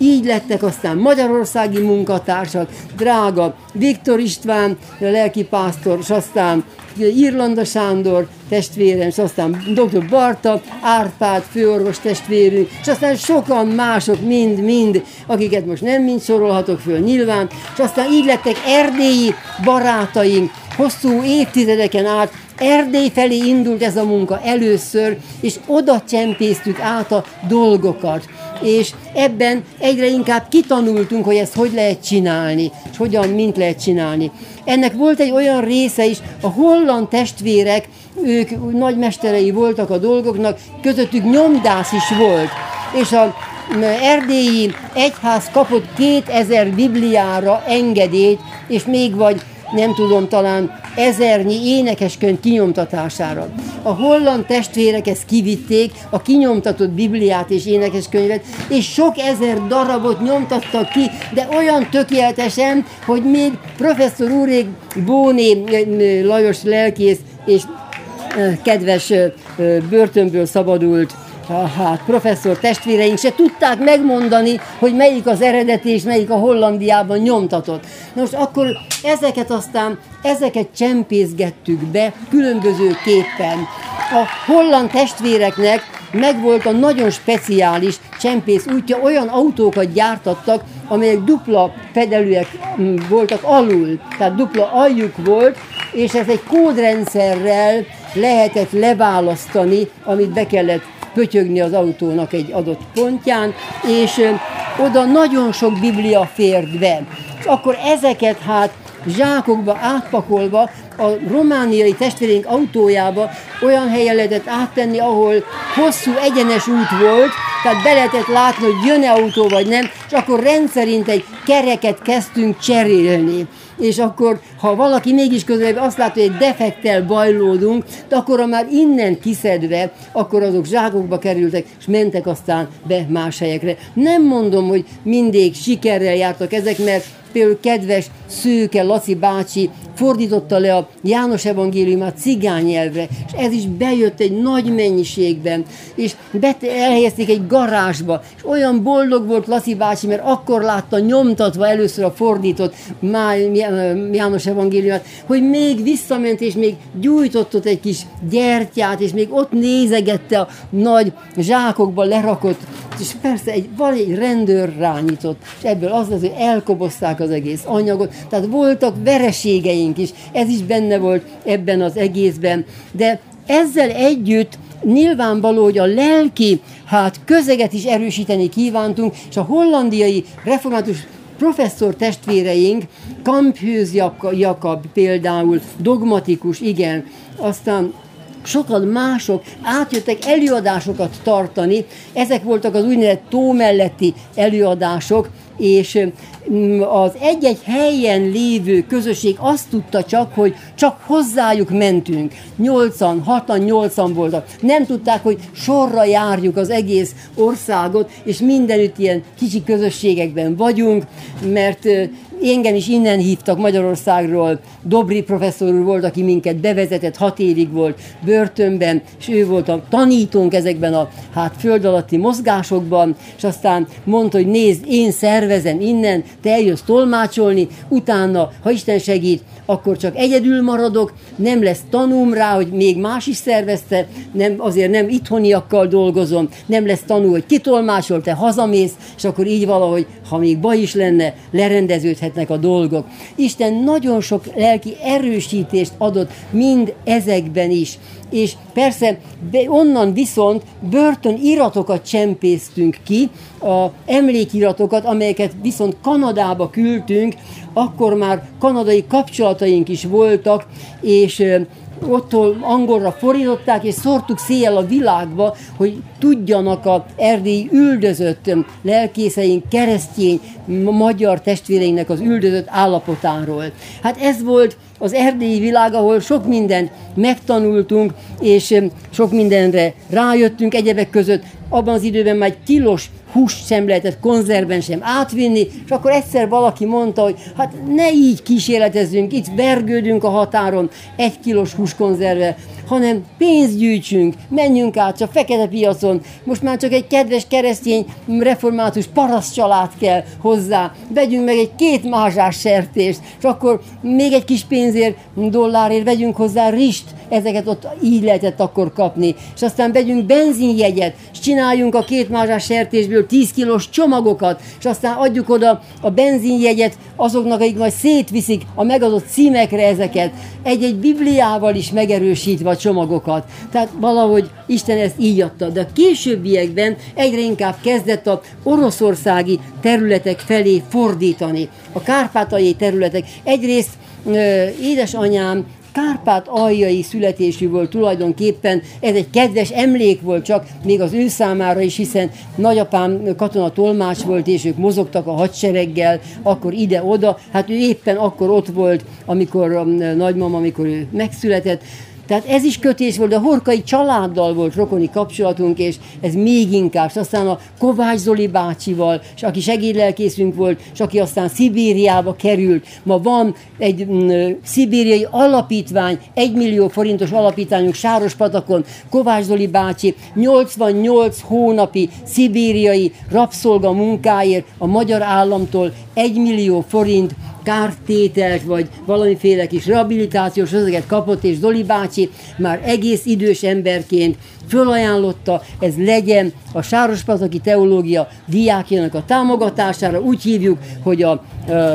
így lettek aztán magyarországi munkatársak, drága Viktor István, lelkipásztor, és aztán Irlanda Sándor testvérem, és aztán doktor Barta, Árpád főorvos testvérünk, és aztán sokan mások, mind-mind, akiket most nem mind sorolhatok föl nyilván, és aztán így lettek erdélyi barátaink, hosszú évtizedeken át Erdély felé indult ez a munka először, és oda csempésztük át a dolgokat. És ebben egyre inkább kitanultunk, hogy ezt hogy lehet csinálni, és hogyan, mint lehet csinálni. Ennek volt egy olyan része is, a holland testvérek, ők nagymesterei voltak a dolgoknak, közöttük nyomdász is volt. És a erdélyi egyház kapott kétezer bibliára engedélyt, és még vagy nem tudom, talán ezernyi énekeskönyv kinyomtatására. A holland testvérek ezt kivitték, a kinyomtatott Bibliát és énekeskönyvet, és sok ezer darabot nyomtattak ki, de olyan tökéletesen, hogy még professzor úrék, Bóné Lajos lelkész és kedves börtönből szabadult hát professzor testvéreink se tudták megmondani, hogy melyik az eredeti és melyik a Hollandiában nyomtatott. Na most akkor ezeket aztán, ezeket csempészgettük be különbözőképpen. A holland testvéreknek megvolt a nagyon speciális csempész útja, olyan autókat gyártattak, amelyek dupla fedelűek voltak alul, tehát dupla aljuk volt, és ez egy kódrendszerrel lehetett leválasztani, amit be kellett pötyögni az autónak egy adott pontján, és ö, oda nagyon sok biblia fért be. És akkor ezeket hát zsákokba átpakolva a romániai testvéreink autójába olyan helyen lehetett áttenni, ahol hosszú egyenes út volt, tehát be lehetett látni, hogy jön-e autó vagy nem, és akkor rendszerint egy kereket kezdtünk cserélni. És akkor, ha valaki mégis közelebb azt látja, hogy egy defektel bajlódunk, de akkor már innen kiszedve, akkor azok zsákokba kerültek, és mentek aztán be más helyekre. Nem mondom, hogy mindig sikerrel jártak ezek, mert például kedves Szőke Laci bácsi fordította le a János evangéliumát cigány nyelvre, és ez is bejött egy nagy mennyiségben, és elhelyezték egy garázsba, és olyan boldog volt Laci bácsi, mert akkor látta nyomtatva először a fordított János evangéliumát, hogy még visszament, és még gyújtott ott egy kis gyertyát, és még ott nézegette a nagy zsákokba lerakott, és persze egy, van egy rendőr rányitott, és ebből az lesz, hogy elkobozták az egész anyagot, tehát voltak vereségeink is, ez is benne volt ebben az egészben, de ezzel együtt nyilvánvaló, hogy a lelki hát közeget is erősíteni kívántunk, és a hollandiai református professzor testvéreink, Kamphőz Jakab például, dogmatikus, igen, aztán sokan mások átjöttek előadásokat tartani, ezek voltak az úgynevezett tó melletti előadások, és az egy-egy helyen lévő közösség azt tudta csak, hogy csak hozzájuk mentünk. Nyolcan, hatan, nyolcan voltak. Nem tudták, hogy sorra járjuk az egész országot, és mindenütt ilyen kicsi közösségekben vagyunk, mert engem is innen hívtak Magyarországról, Dobri professzor úr volt, aki minket bevezetett, hat évig volt börtönben, és ő volt a tanítónk ezekben a hát föld alatti mozgásokban, és aztán mondta, hogy nézd, én szervezem innen, te eljössz tolmácsolni, utána, ha Isten segít, akkor csak egyedül maradok, nem lesz tanúm rá, hogy még más is szervezte, nem, azért nem itthoniakkal dolgozom, nem lesz tanú, hogy kitolmácsol, te hazamész, és akkor így valahogy, ha még baj is lenne, lerendeződhetnek a dolgok. Isten nagyon sok lelki erősítést adott mind ezekben is. És persze onnan viszont börtön iratokat csempésztünk ki, a emlékiratokat, amelyeket viszont Kanadába küldtünk, akkor már kanadai kapcsolataink is voltak, és ottól angolra fordították, és szórtuk széjjel a világba, hogy tudjanak az erdélyi üldözött lelkészeink, keresztény magyar testvéreinknek az üldözött állapotáról. Hát ez volt az erdélyi világ, ahol sok mindent megtanultunk, és sok mindenre rájöttünk, egyebek között abban az időben már egy kilos húst sem lehetett konzervben sem átvinni, és akkor egyszer valaki mondta, hogy hát ne így kísérletezzünk, itt vergődünk a határon egy kilós húskonzervvel, hanem pénzt gyűjtsünk, menjünk át a fekete piacon, most már csak egy kedves keresztény református paraszt család kell hozzá, vegyünk meg egy két mázsás sertést, és akkor még egy kis pénzért, dollárért vegyünk hozzá rist, ezeket ott így lehetett akkor kapni, és aztán vegyünk benzinjegyet, és csináljunk a két mázsás sertésből tíz kilós csomagokat, és aztán adjuk oda a benzinjegyet azoknak, akik majd szétviszik a megadott címekre ezeket, egy-egy Bibliával is megerősítve a csomagokat. Tehát valahogy Isten ezt így adta, de a későbbiekben egyre inkább kezdett a oroszországi területek felé fordítani. A kárpátaljai területek. Egyrészt édesanyám kárpát-aljai születésű volt tulajdonképpen, ez egy kedves emlék volt csak még az ő számára is, hiszen nagyapám katonatolmács volt, és ők mozogtak a hadsereggel, akkor ide-oda, hát ő éppen akkor ott volt, amikor a nagymama, amikor ő megszületett. Tehát ez is kötés volt, de a Horkai családdal volt rokoni kapcsolatunk, és ez még inkább. És aztán a Kovács Zoli bácsival, és aki segédlelkészünk volt, és aki aztán Szibériába került. Ma van egy mm, szibériai alapítvány, egymillió forintos alapítványunk Sárospatakon, Kovács Zoli bácsi nyolcvannyolc hónapi szibériai rabszolga munkáért a magyar államtól egymillió forint kártételt, vagy valamiféle kis rehabilitációs összeget kapott, és Zoli bácsi már egész idős emberként fölajánlotta, ez legyen a Sárospataki Teológia diákjának a támogatására, úgy hívjuk, hogy a, a,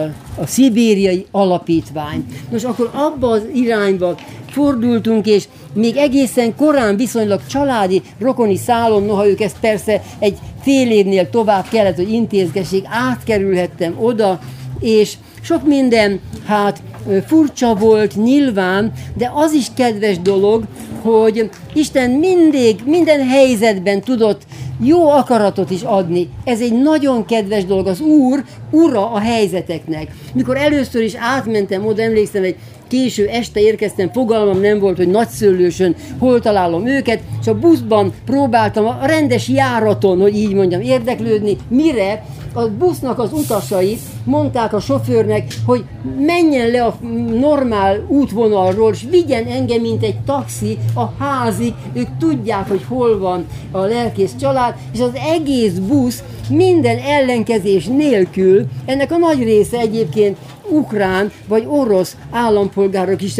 a szibériai alapítvány. Nos, akkor abba az irányba fordultunk, és még egészen korán viszonylag családi, rokoni szálon, noha ők ezt persze egy fél évnél tovább kellett, hogy intézgessék, átkerülhettem oda, és sok minden, hát furcsa volt nyilván, de az is kedves dolog, hogy Isten mindig, minden helyzetben tudott jó akaratot is adni. Ez egy nagyon kedves dolog. Az Úr ura a helyzeteknek. Mikor először is átmentem oda, emlékszem, egy késő este érkeztem, fogalmam nem volt, hogy Nagyszőlősön hol találom őket, és a buszban próbáltam a rendes járaton, hogy így mondjam, érdeklődni, mire a busznak az utasai mondták a sofőrnek, hogy menjen le a normál útvonalról, és vigyen engem, mint egy taxi a házig, ők tudják, hogy hol van a lelkész család, és az egész busz minden ellenkezés nélkül, ennek a nagy része egyébként ukrán vagy orosz állampolgárok is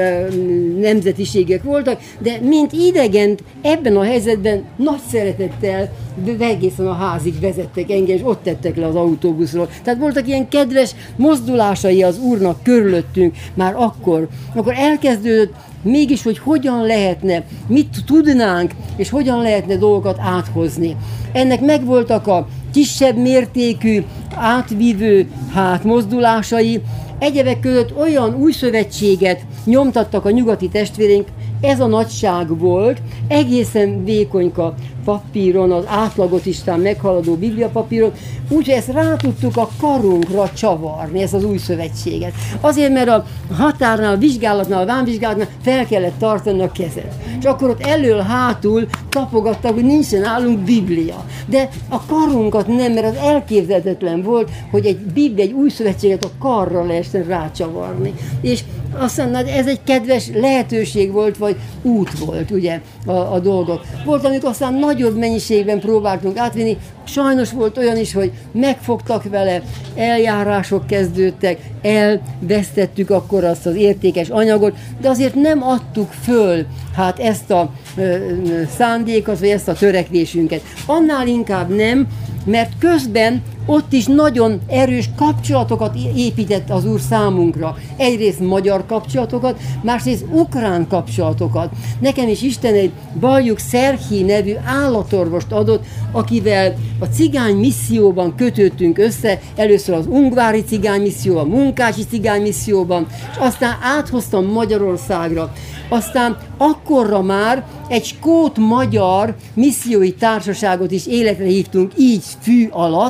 nemzetiségek voltak, de mint idegent ebben a helyzetben nagy szeretettel egészen a házig vezettek engem, és ott tettek le az autóbuszról. Tehát voltak ilyen kedves mozdulásai az Úrnak körülöttünk már akkor. Akkor elkezdődött mégis, hogy hogyan lehetne, mit tudnánk, és hogyan lehetne dolgokat áthozni. Ennek megvoltak a kisebb mértékű, átvívő hát mozdulásai, egyebek között olyan új szövetséget nyomtattak a nyugati testvéreink, ez a nagyság volt, egészen vékonyka papíron, az átlagot istán meghaladó bibliapapíron, úgyhogy ezt rá tudtuk a karunkra csavarni, ezt az új szövetséget. Azért, mert a határnál, a vizsgálatnál, a vámvizsgálatnál fel kellett tartani a kezet. És akkor ott elől-hátul tapogattak, hogy nincsen nálunk Biblia. De a karunkat nem, mert az elképzelhetetlen volt, hogy egy Biblia, egy új szövetséget a karra lehessen rácsavarni. És aztán ez egy kedves lehetőség volt, vagy út volt, ugye, a, a dolgok. Volt, amikor aztán nagyobb mennyiségben próbáltunk átvinni, sajnos volt olyan is, hogy megfogtak vele, eljárások kezdődtek, elvesztettük akkor azt az értékes anyagot, de azért nem adtuk föl hát ezt a ö, szándékot, vagy ezt a törekvésünket. Annál inkább nem, mert közben ott is nagyon erős kapcsolatokat épített az Úr számunkra. Egyrészt magyar kapcsolatokat, másrészt ukrán kapcsolatokat. Nekem is Isten egy Baljuk Szerhij nevű állatorvost adott, akivel a cigány misszióban kötöttünk össze, először az ungvári cigány misszióban, a munkácsi cigány misszióban, és aztán áthoztam Magyarországra. Aztán akkorra már egy skót-magyar missziói társaságot is életre hívtunk így fű alatt,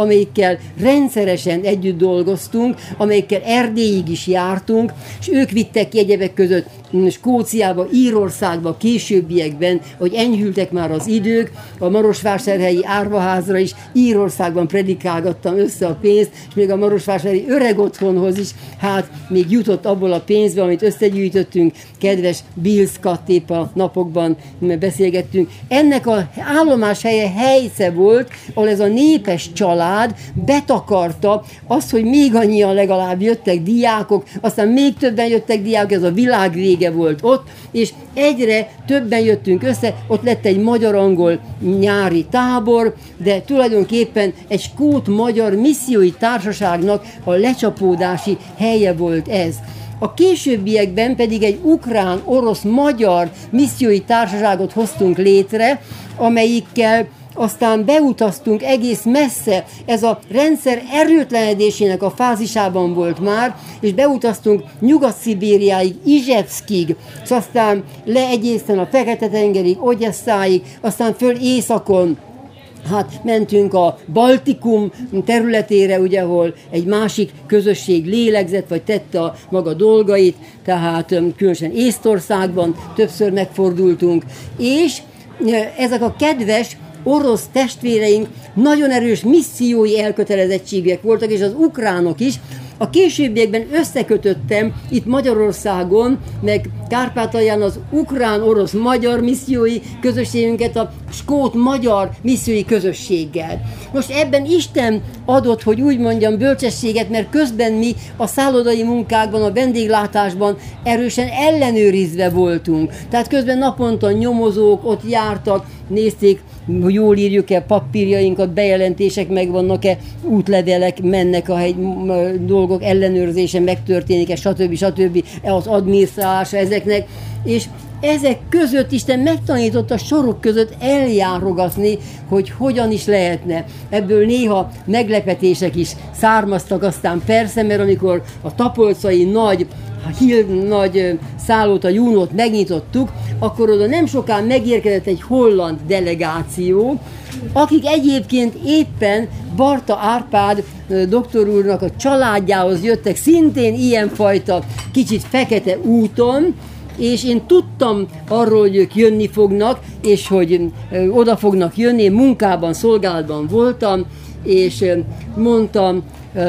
amelyikkel rendszeresen együtt dolgoztunk, amelyikkel Erdélyig is jártunk, és ők vittek ki egyebek között Skóciába, Írországba, későbbiekben, hogy enyhültek már az idők, a Marosvásárhelyi árvaházra is Írországban predikálgattam össze a pénzt, és még a Marosvásárhelyi öreg otthonhoz is, hát még jutott abból a pénzből, amit összegyűjtöttünk, kedves Bills Kattépp a napokban beszélgettünk. Ennek a állomás helye Helyce volt, ahol ez a népes család betakarta azt, hogy még annyian legalább jöttek diákok, aztán még többen jöttek diákok, ez a világ vége volt ott, és egyre többen jöttünk össze, ott lett egy magyar-angol nyári tábor, de tulajdonképpen egy skót-magyar missziói társaságnak a lecsapódási helye volt ez. A későbbiekben pedig egy ukrán-orosz-magyar missziói társaságot hoztunk létre, amelyikkel aztán beutaztunk egész messze, ez a rendszer erőtlenedésének a fázisában volt már, és beutaztunk Nyugat-Szibériáig, Izsevszkig, és aztán le egészen a Fekete-tengerig, Ogyesszáig, aztán föl északon. Hát mentünk a Baltikum területére, ugye, ahol egy másik közösség lélegzett, vagy tette a maga dolgait, tehát különösen Észtországban többször megfordultunk, és ezek a kedves orosz testvéreink nagyon erős missziói elkötelezettségek voltak, és az ukránok is. A későbbiekben összekötöttem itt Magyarországon, meg Kárpátalján az ukrán-orosz-magyar missziói közösségünket a skót-magyar missziói közösséggel. Most ebben Isten adott, hogy úgy mondjam, bölcsességet, mert közben mi a szállodai munkákban, a vendéglátásban erősen ellenőrizve voltunk. Tehát közben naponta nyomozók ott jártak, nézték, hogy jól írjuk-e papírjainkat, bejelentések megvannak-e, útlevelek mennek a hegy, dolgok ellenőrzése, megtörténik-e, stb. stb. Az adminisztrálása ezeknek, és ezek között Isten megtanította sorok között eljárogatni, hogy hogyan is lehetne. Ebből néha meglepetések is származtak aztán persze, mert amikor a tapolcai nagy Hill nagy szállót, a Junót megnyitottuk, akkor oda nem soká megérkezett egy holland delegáció, akik egyébként éppen Barta Árpád doktor úrnak a családjához jöttek, szintén ilyenfajta kicsit fekete úton, és én tudtam arról, hogy ők jönni fognak, és hogy oda fognak jönni, én munkában, szolgálatban voltam, és mondtam,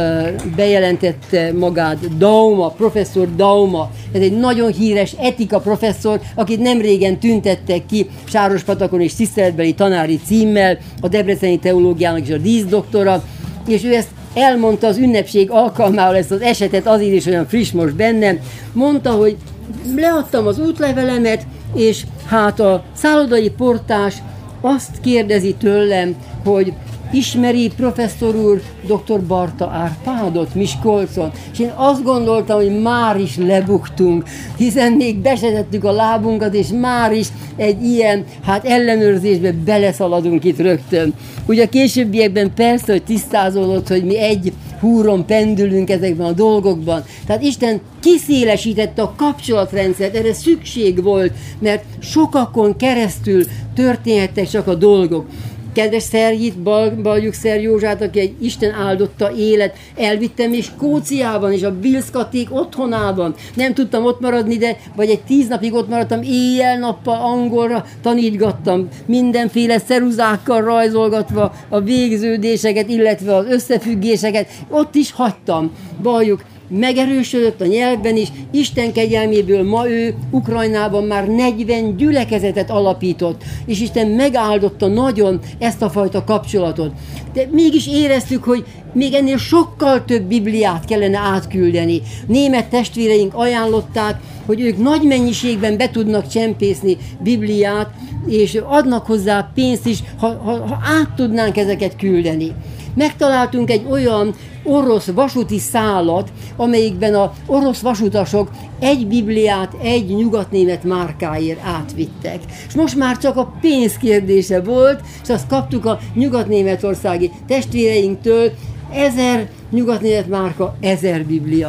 bejelentette magát Dauma, professzor Dauma, ez egy nagyon híres etika professzor, akit nem régen tüntettek ki Sárospatakon és tiszteletbeli tanári címmel, a Debreceni Teológiának is a díszdoktora, és ő ezt elmondta az ünnepség alkalmával, ezt az esetet, azért is olyan friss most bennem, mondta, hogy leadtam az útlevelemet, és hát a szállodai portás azt kérdezi tőlem, hogy ismeri professzor úr doktor Barta Árpádot Miskolcon, és én azt gondoltam, hogy már is lebuktunk, hiszen még besetettük a lábunkat, és már is egy ilyen hát ellenőrzésbe beleszaladunk itt rögtön. Ugye a későbbiekben persze, hogy tisztázódott, hogy mi egy húron pendülünk ezekben a dolgokban. Tehát Isten kiszélesítette a kapcsolatrendszert, erre szükség volt, mert sokakon keresztül történhettek csak a dolgok. Kedves Szerjit, Baljuk Szer Józsát, aki egy Isten áldotta élet, elvittem és Skóciában, és a Bills Katték otthonában. Nem tudtam ott maradni, de vagy egy tíz napig ott maradtam, éjjel-nappal angolra tanítgattam, mindenféle ceruzákkal rajzolgatva a végződéseket, illetve az összefüggéseket. Ott is hagytam. Baljuk megerősödött a nyelvben is, Isten kegyelméből ma ő Ukrajnában már negyven gyülekezetet alapított, és Isten megáldotta nagyon ezt a fajta kapcsolatot. De mégis éreztük, hogy még ennél sokkal több Bibliát kellene átküldeni. Német testvéreink ajánlották, hogy ők nagy mennyiségben be tudnak csempészni Bibliát, és adnak hozzá pénzt is, ha, ha, ha át tudnánk ezeket küldeni. Megtaláltunk egy olyan orosz vasúti szálat, amelyikben az orosz vasutasok egy Bibliát egy nyugatnémet márkáért átvittek. És most már csak a pénz kérdése volt, és azt kaptuk a nyugatnémetországi testvéreinktől, ezer nyugatnémet márka, ezer Biblia.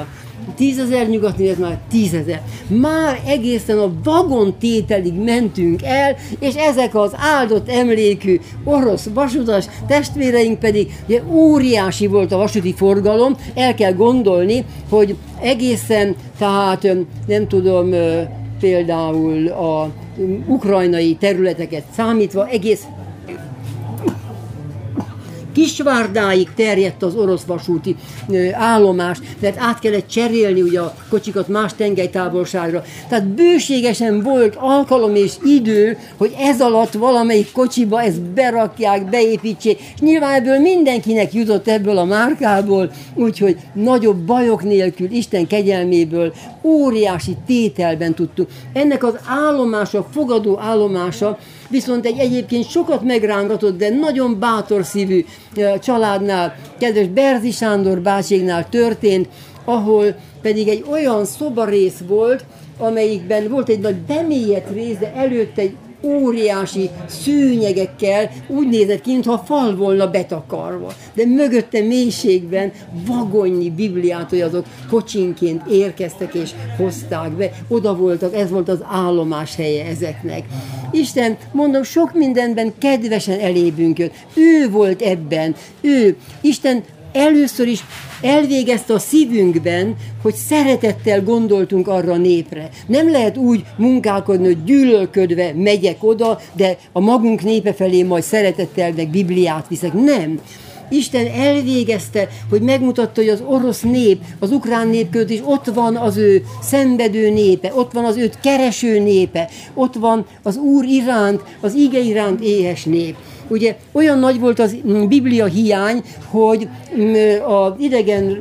tízezer nyugatni, ez már tízezer. Már egészen a vagontételig mentünk el, és ezek az áldott emlékű orosz vasutas testvéreink pedig, ugye óriási volt a vasúti forgalom, el kell gondolni, hogy egészen, tehát nem tudom, például a ukrajnai területeket számítva, egész Kisvárdáig terjedt az orosz vasúti állomás, mert át kellett cserélni ugye a kocsikat más tengelytávolságra. Tehát bőségesen volt alkalom és idő, hogy ez alatt valamelyik kocsiba ezt berakják, beépítsék, és nyilván ebből mindenkinek jutott ebből a márkából, úgyhogy nagyobb bajok nélkül, Isten kegyelméből óriási tételben tudtuk. Ennek az állomása, fogadó állomása viszont egy egyébként sokat megrángatott, de nagyon bátor szívű családnál, kedves Berzi Sándor bácséknál történt, ahol pedig egy olyan szobarész volt, amelyikben volt egy nagy bemélyedt rész, de előtte egy óriási szőnyegekkel úgy nézett ki, mintha a fal volna betakarva. De mögötte mélységben vagonnyi Bibliát, hogy azok kocsinként érkeztek és hozták be. Oda voltak, ez volt az állomás helye ezeknek. Isten, mondom, sok mindenben kedvesen elébünk jött. Ő volt ebben, ő. Isten először is elvégezte a szívünkben, hogy szeretettel gondoltunk arra a népre. Nem lehet úgy munkálkodni, hogy gyűlölködve megyek oda, de a magunk népe felé majd szeretettel meg Bibliát viszek. Nem. Isten elvégezte, hogy megmutatta, hogy az orosz nép, az ukrán nép között is ott van az ő szenvedő népe, ott van az őt kereső népe, ott van az Úr iránt, az ige iránt éhes nép. Ugye olyan nagy volt az Biblia hiány, hogy az idegen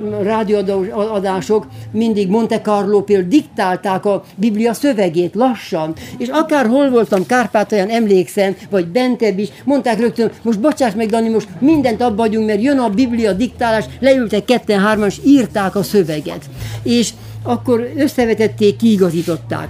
rádióadások mindig Monte Carlo például diktálták a Biblia szövegét lassan, és akár hol voltam, Kárpátalján emlékszem, vagy bentebb is, mondták rögtön, most bocsáss meg, Dani, most mindent abba hagyunk, mert jön a Biblia diktálás, leültek ketten-hárman, és írták a szöveget. És akkor összevetették, kiigazították.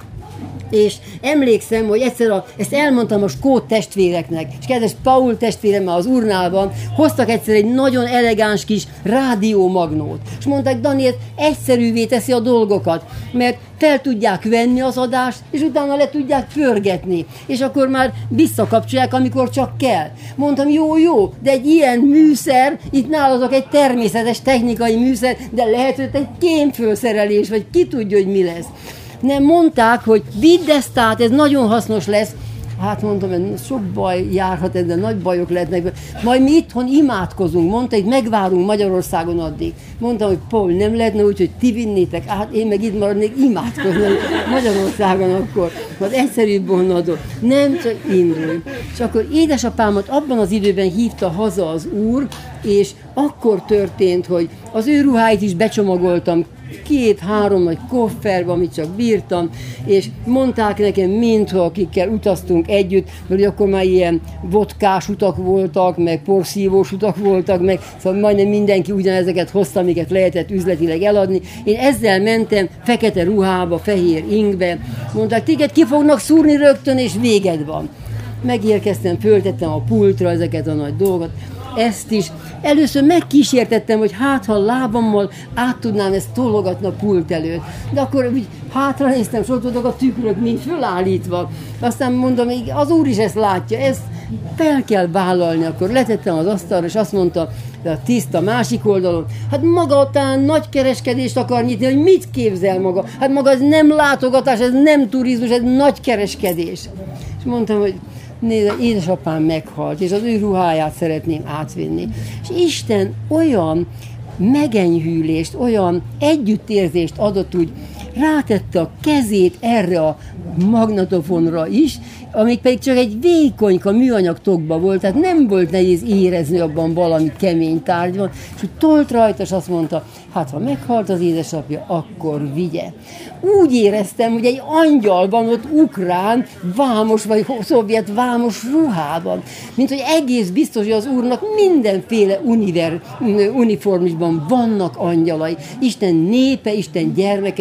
És emlékszem, hogy egyszer a, ezt elmondtam a skót testvéreknek, és kedves Paul testvéremmel az urnál van, hoztak egyszer egy nagyon elegáns kis rádiómagnót, és mondták, Dani, ez egyszerűvé teszi a dolgokat, mert fel tudják venni az adást, és utána le tudják pörgetni, és akkor már visszakapcsolják, amikor csak kell. Mondtam, jó, jó, de egy ilyen műszer, itt nálatok egy természetes technikai műszer, de lehet, hogy egy kémfölszerelés, vagy ki tudja, hogy mi lesz. Nem, mondták, hogy vidd ezt át, ez nagyon hasznos lesz. Hát mondtam, hogy sok baj járhat, de nagy bajok lehetnek. Majd mi itthon imádkozunk, mondta, hogy megvárunk Magyarországon addig. Mondtam, hogy Paul, nem lehetne úgy, hogy ti vinnétek át, én meg itt maradnék imádkozni Magyarországon akkor. Az egyszerűbb volna adott. Nem, csak indulj. És akkor édesapámat abban az időben hívta haza az Úr, és akkor történt, hogy az ő ruháit is becsomagoltam, két-három nagy kofferbe, amit csak bírtam, és mondták nekem mind, akikkel utaztunk együtt, mert akkor már ilyen vodkás utak voltak, meg porszívós utak voltak, meg szóval majdnem mindenki ugyanezeket hozta, amiket lehetett üzletileg eladni. Én ezzel mentem, fekete ruhába, fehér ingbe, mondták, téged ki fognak szúrni rögtön, és véged van. Megérkeztem, föltettem a pultra ezeket a nagy dolgokat, ezt is. Először megkísértettem, hogy hát, ha lábammal át tudnám ezt tologatni a pult előtt. De akkor úgy hátra néztem, és ott voltak a tükrök mind fölállítva. Aztán mondom, az Úr is ezt látja, ezt fel kell vállalni. Akkor letettem az asztalra, és azt mondta, de a tiszta másik oldalon, hát maga talán nagy kereskedést akar nyitni, hogy mit képzel maga? Hát maga ez nem látogatás, ez nem turizmus, ez nagy kereskedés. És mondtam, hogy nézd, édesapám meghalt, és az ő ruháját szeretném átvinni. És Isten olyan megenyhülést, olyan együttérzést adott, úgy rátette a kezét erre a magnetofonra is, amik pedig csak egy vékonyka műanyag tokba volt, tehát nem volt nehéz érezni abban valami kemény tárgy van, és úgy tolt rajta, és azt mondta, hát ha meghalt az édesapja, akkor vigye. Úgy éreztem, hogy egy angyal van ott ukrán, vámos vagy szovjet vámos ruhában, mint hogy egész biztos, hogy az Úrnak mindenféle univer, uniformisban vannak angyalai. Isten népe, Isten gyermekei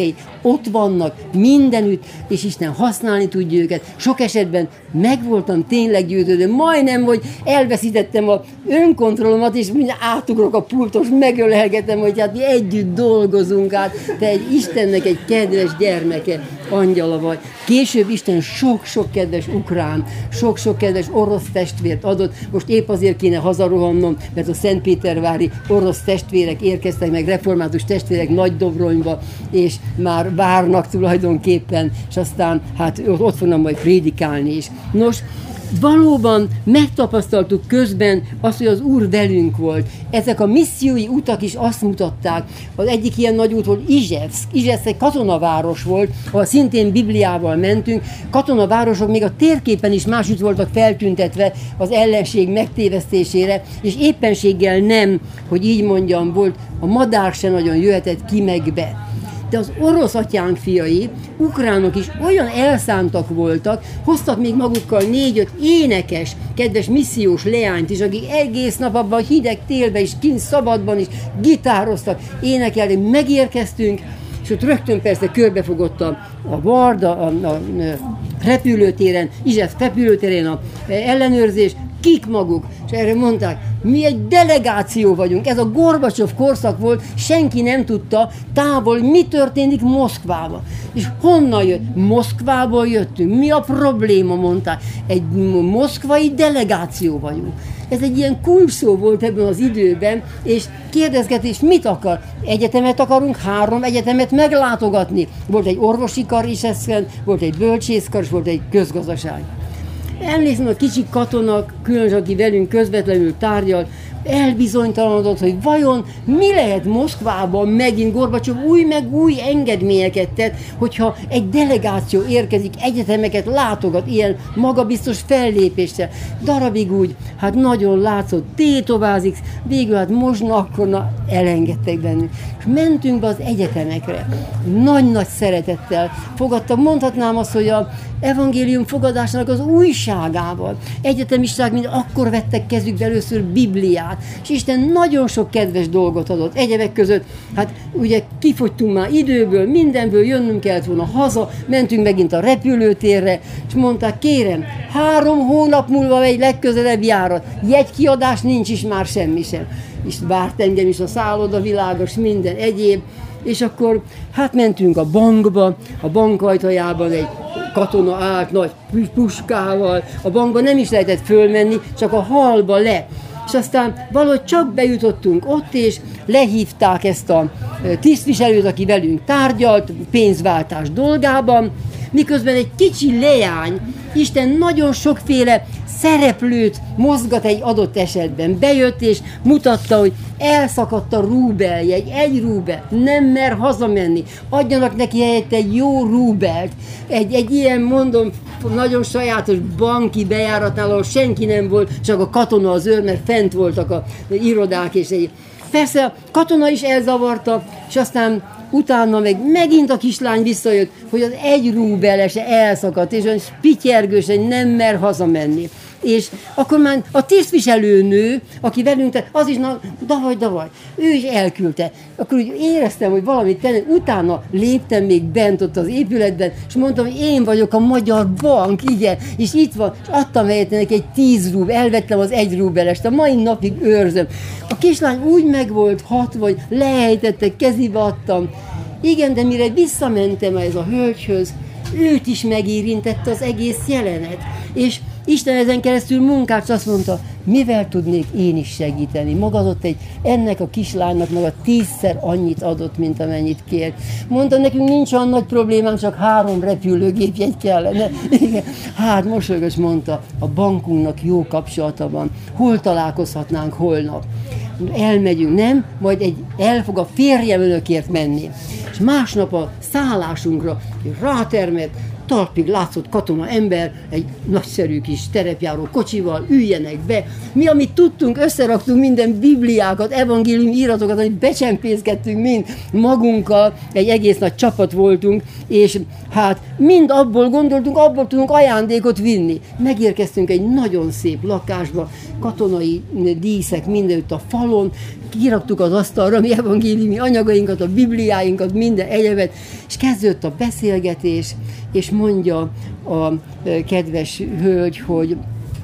ott vannak mindenütt, és Isten használni tudja őket. Sok esetben meg voltam tényleg győződő, majdnem, hogy elveszítettem a önkontrollomat, és minden átugrok a pultos, megölelgetem, hogy hát mi együtt dolgozunk át, te egy Istennek egy kedves gyermeke, angyala vagy. Később Isten sok-sok kedves ukrán, sok-sok kedves orosz testvért adott, most épp azért kéne hazarohannom, mert a szentpétervári orosz testvérek érkeztek meg, református testvérek Nagydobronyba, és már várnak tulajdonképpen, és aztán hát ott fognak majd prédikálni is. Nos, valóban megtapasztaltuk közben azt, hogy az Úr velünk volt. Ezek a missziói utak is azt mutatták. Az egyik ilyen nagy út volt Izsevszk. Izsevszk egy katonaváros volt, ahol szintén Bibliával mentünk. Katonavárosok még a térképen is máshogy voltak feltüntetve az ellenség megtévesztésére, és éppenséggel nem, hogy így mondjam, volt, a madár se nagyon jöhetett ki meg be. De az orosz atyánk fiai, ukránok is olyan elszántak voltak, hoztak még magukkal négy-öt énekes, kedves missziós leányt is, akik egész nap abban a hideg télben is, kint szabadban is gitároztak, énekelni. Megérkeztünk, és ott rögtön persze körbefogott a, a Varda, a, a, a repülőtéren, Izsevszk repülőtérén a ellenőrzés, kik maguk, és erre mondták, mi egy delegáció vagyunk, ez a Gorbacsov korszak volt, senki nem tudta távol, mi történik Moszkvában. És honnan jött? Moszkvából jöttünk, mi a probléma, mondták, egy moszkvai delegáció vagyunk. Ez egy ilyen kulcsszó volt ebben az időben, és kérdezgetés, mit akar? Egyetemet akarunk, három egyetemet meglátogatni. Volt egy orvosi kar is eszen, volt egy bölcsészkar, és volt egy közgazdaság. Emlékszem, a kicsi katonak, különösen aki velünk közvetlenül tárgyalt, elbizonytalanodott, hogy vajon mi lehet Moszkvában megint. Gorbacsov új meg új engedményeket tett, hogyha egy delegáció érkezik, egyetemeket látogat, ilyen magabiztos fellépéssel. Darabig úgy, hát nagyon látszott, tétovázik, végül hát mosna, akkor na, elengedtek bennünk. És mentünk be az egyetemekre. Nagy-nagy szeretettel fogadtak, mondhatnám azt, hogy a evangélium fogadásának az újságával. Egyetemisták mind akkor vettek kezükbe először Bibliát, és Isten nagyon sok kedves dolgot adott. Egyebek között, hát ugye kifogytunk már időből, mindenből, jönnünk kellett volna haza, mentünk megint a repülőtérre, és mondták, kérem, három hónap múlva egy legközelebb járat, jegykiadás nincs is már semmi sem. És várt engem is a szálloda világos, minden egyéb, és akkor hát mentünk a bankba, a bank ajtajában egy katona állt nagy puskával, a bankba nem is lehetett fölmenni, csak a hallba le. És aztán valahogy csak bejutottunk ott, és lehívták ezt a tisztviselőt, aki velünk tárgyalt, pénzváltás dolgában, miközben egy kicsi leány, Isten nagyon sokféle szereplőt mozgat egy adott esetben. Bejött és mutatta, hogy elszakadt a rubeljegy, egy rubel, nem mer hazamenni, adjanak neki helyett egy jó rubelt. Egy, egy ilyen, mondom, nagyon sajátos banki bejáratnál, ahol senki nem volt, csak a katona az őr, mert fent voltak a irodák és egy. Persze a katona is elzavarta, és aztán utána meg megint a kislány visszajött, hogy az egy rubelese elszakadt, és olyan spityergősen nem mer hazamenni. És akkor már a tisztviselőnő, aki velünk, az is, na, davaj, davaj, ő is elküldte. Akkor úgy éreztem, hogy valamit tenni, utána léptem még bent ott az épületben, és mondtam, hogy én vagyok a Magyar Bank, igen, és itt van, és adtam helyette neki egy tíz rubel, elvettem az egy rubelest, a mai napig őrzöm. A kislány úgy meg volt hatva, hogy lehelytette, kezébe adtam. Igen, de mire visszamentem ez a hölgyhöz, őt is megérintette az egész jelenet. És Isten ezen keresztül munkács azt mondta, mivel tudnék én is segíteni. Maga adott egy, ennek a kislánynak maga tízszer annyit adott, mint amennyit kért. Mondta, nekünk nincs olyan nagy problémám, csak három repülőgépjegy kellene. Igen. Hát mosolygos, mondta, a bankunknak jó kapcsolata van. Hol találkozhatnánk holnap? Elmegyünk, nem? Majd egy, el fog a férjem önökért menni. És másnap a szállásunkra rátermett, talpig látszott katona ember, egy nagyszerű kis terepjáró kocsival, üljenek be. Mi, amit tudtunk, összeraktunk minden bibliákat, evangélium íratokat, amit becsempészkedtünk mind magunkkal, egy egész nagy csapat voltunk, és hát mind abból gondoltunk, abból tudunk ajándékot vinni. Megérkeztünk egy nagyon szép lakásba, katonai díszek mindenütt a falon, kiraktuk az asztalra mi evangéliumi anyagainkat, a bibliáinkat, minden egyebet, és kezdődött a beszélgetés, és mondja a kedves hölgy, hogy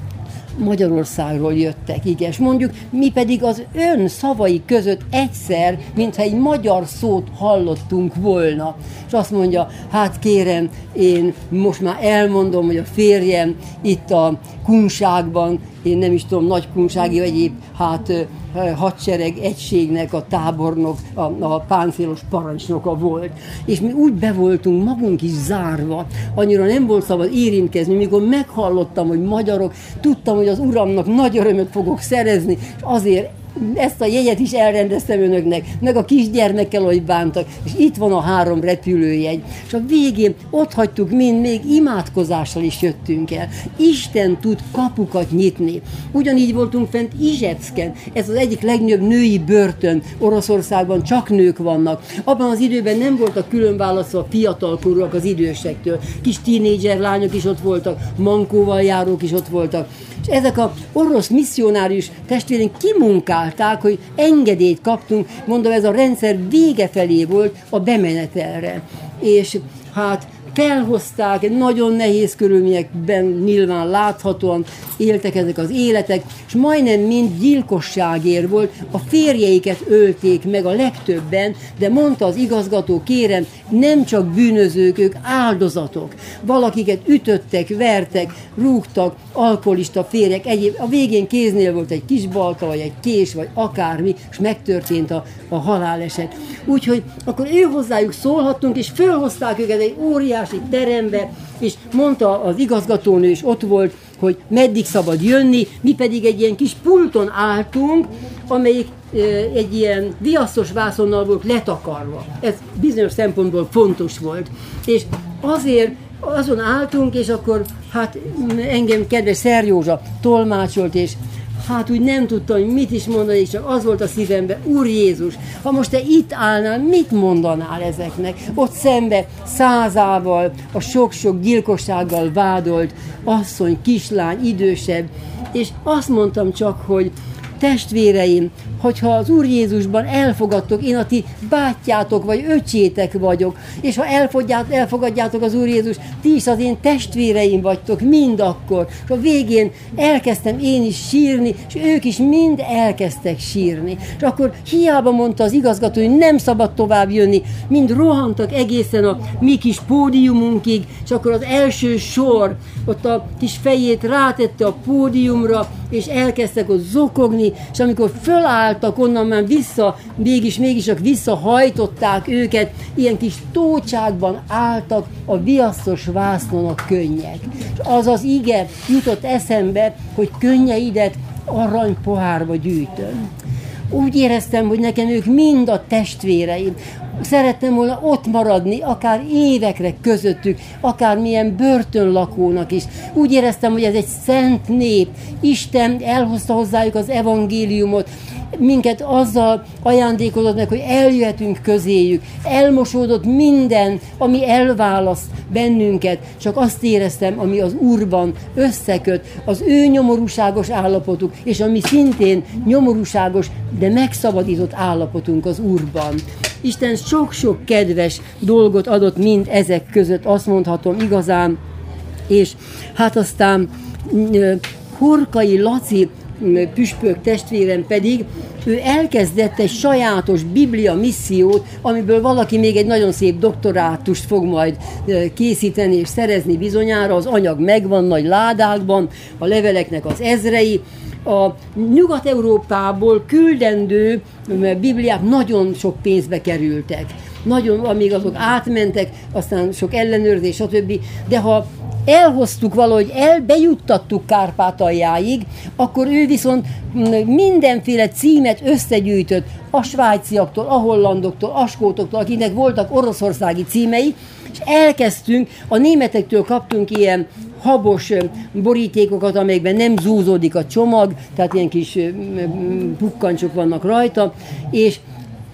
Magyarországról jöttek, igen, és mondjuk mi pedig az ön szavai között egyszer, mintha egy magyar szót hallottunk volna. És azt mondja, hát kérem, én most már elmondom, hogy a férjem itt a Kunságban, én nem is tudom, nagy kunsági egyéb, hát hadsereg egységnek a tábornok, a, a páncélos parancsnoka volt. És mi úgy be voltunk magunk is zárva, annyira nem volt szabad érintkezni, mikor meghallottam, hogy magyarok, tudtam, hogy az uramnak nagy örömöt fogok szerezni, és azért ezt a jegyet is elrendeztem önöknek, meg a kisgyermekkel, hogy bántak, és itt van a három repülőjegy. És a végén ott hagytuk mind, még imádkozással is jöttünk el. Isten tud kapukat nyitni. Ugyanígy voltunk fent Izsebszken, ez az egyik legnagyobb női börtön, Oroszországban csak nők vannak. Abban az időben nem voltak különválasztva fiatalkorúak az idősektől. Kis tínédzser lányok is ott voltak, mankóval járók is ott voltak. És ezek a orosz misszionárius testvéreink kimunkálták, hogy engedélyt kaptunk, mondom, ez a rendszer vége felé volt a bemenetelre. És hát felhozták, nagyon nehéz körülményekben nyilván láthatóan éltek ezek az életek, és majdnem mind gyilkosságért volt, a férjeiket ölték meg a legtöbben, de mondta az igazgató, kérem, nem csak bűnözők, ők áldozatok. Valakiket ütöttek, vertek, rúgtak, alkoholista férjek, egyéb, a végén kéznél volt egy kis balta, vagy egy kés, vagy akármi, és megtörtént a, a haláleset. Úgyhogy akkor ő hozzájuk szólhattunk, és fölhozták őket egy óriási terembe, és mondta az igazgatónő, és ott volt, hogy meddig szabad jönni, mi pedig egy ilyen kis pulton álltunk, amelyik e, egy ilyen viaszos vászonnal volt letakarva. Ez bizonyos szempontból fontos volt. És azért azon álltunk, és akkor hát engem kedves Szer Józsa tolmácsolt, és hát úgy nem tudtam, hogy mit is mondani, és csak az volt a szívemben, Úr Jézus, ha most te itt állnál, mit mondanál ezeknek? Ott szembe százával, a sok-sok gyilkossággal vádolt asszony, kislány, idősebb, és azt mondtam csak, hogy testvéreim, hogyha az Úr Jézusban elfogadtok, én a ti bátyjátok vagy öcsétek vagyok, és ha elfogadjátok az Úr Jézus, ti is az én testvéreim vagytok mindakkor. És a végén elkezdtem én is sírni, és ők is mind elkezdtek sírni. És akkor hiába mondta az igazgató, hogy nem szabad tovább jönni, mind rohantak egészen a mi kis pódiumunkig, és akkor az első sor ott a kis fejét rátette a pódiumra, és elkezdtek ott zokogni, és amikor fölálltak onnan már vissza, mégis, mégis csak visszahajtották őket, ilyen kis tócsákban álltak a viaszos vásznon a könnyek. És az az ige jutott eszembe, hogy könnyeidet arany pohárba gyűjtöm. Úgy éreztem, hogy nekem ők mind a testvéreim. Szerettem volna ott maradni, akár évekre közöttük, akár milyen börtönlakónak is. Úgy éreztem, hogy ez egy szent nép. Isten elhozta hozzájuk az evangéliumot, minket azzal ajándékozott meg, hogy eljöhetünk közéjük. Elmosódott minden, ami elválaszt bennünket. Csak azt éreztem, ami az Úrban összeköt, az ő nyomorúságos állapotuk, és ami szintén nyomorúságos, de megszabadított állapotunk az Úrban. Isten sok-sok kedves dolgot adott mind ezek között, azt mondhatom igazán, és hát aztán Horkai Laci püspök testvérem pedig, ő elkezdett egy sajátos biblia missziót, amiből valaki még egy nagyon szép doktorátust fog majd készíteni és szerezni bizonyára, az anyag megvan nagy ládákban, a leveleknek az ezrei. A Nyugat-Európából küldendő bibliák nagyon sok pénzbe kerültek. Nagyon, amíg azok átmentek, aztán sok ellenőrzés, stb. De ha elhoztuk valahogy, el, bejuttattuk Kárpátaljáig, akkor ő viszont mindenféle címet összegyűjtött a svájciaktól, a hollandoktól, a skótoktól, akiknek voltak oroszországi címei, és elkezdtünk, a németektől kaptunk ilyen habos borítékokat, amelyekben nem zúzódik a csomag, tehát ilyen kis pukkancsok vannak rajta, és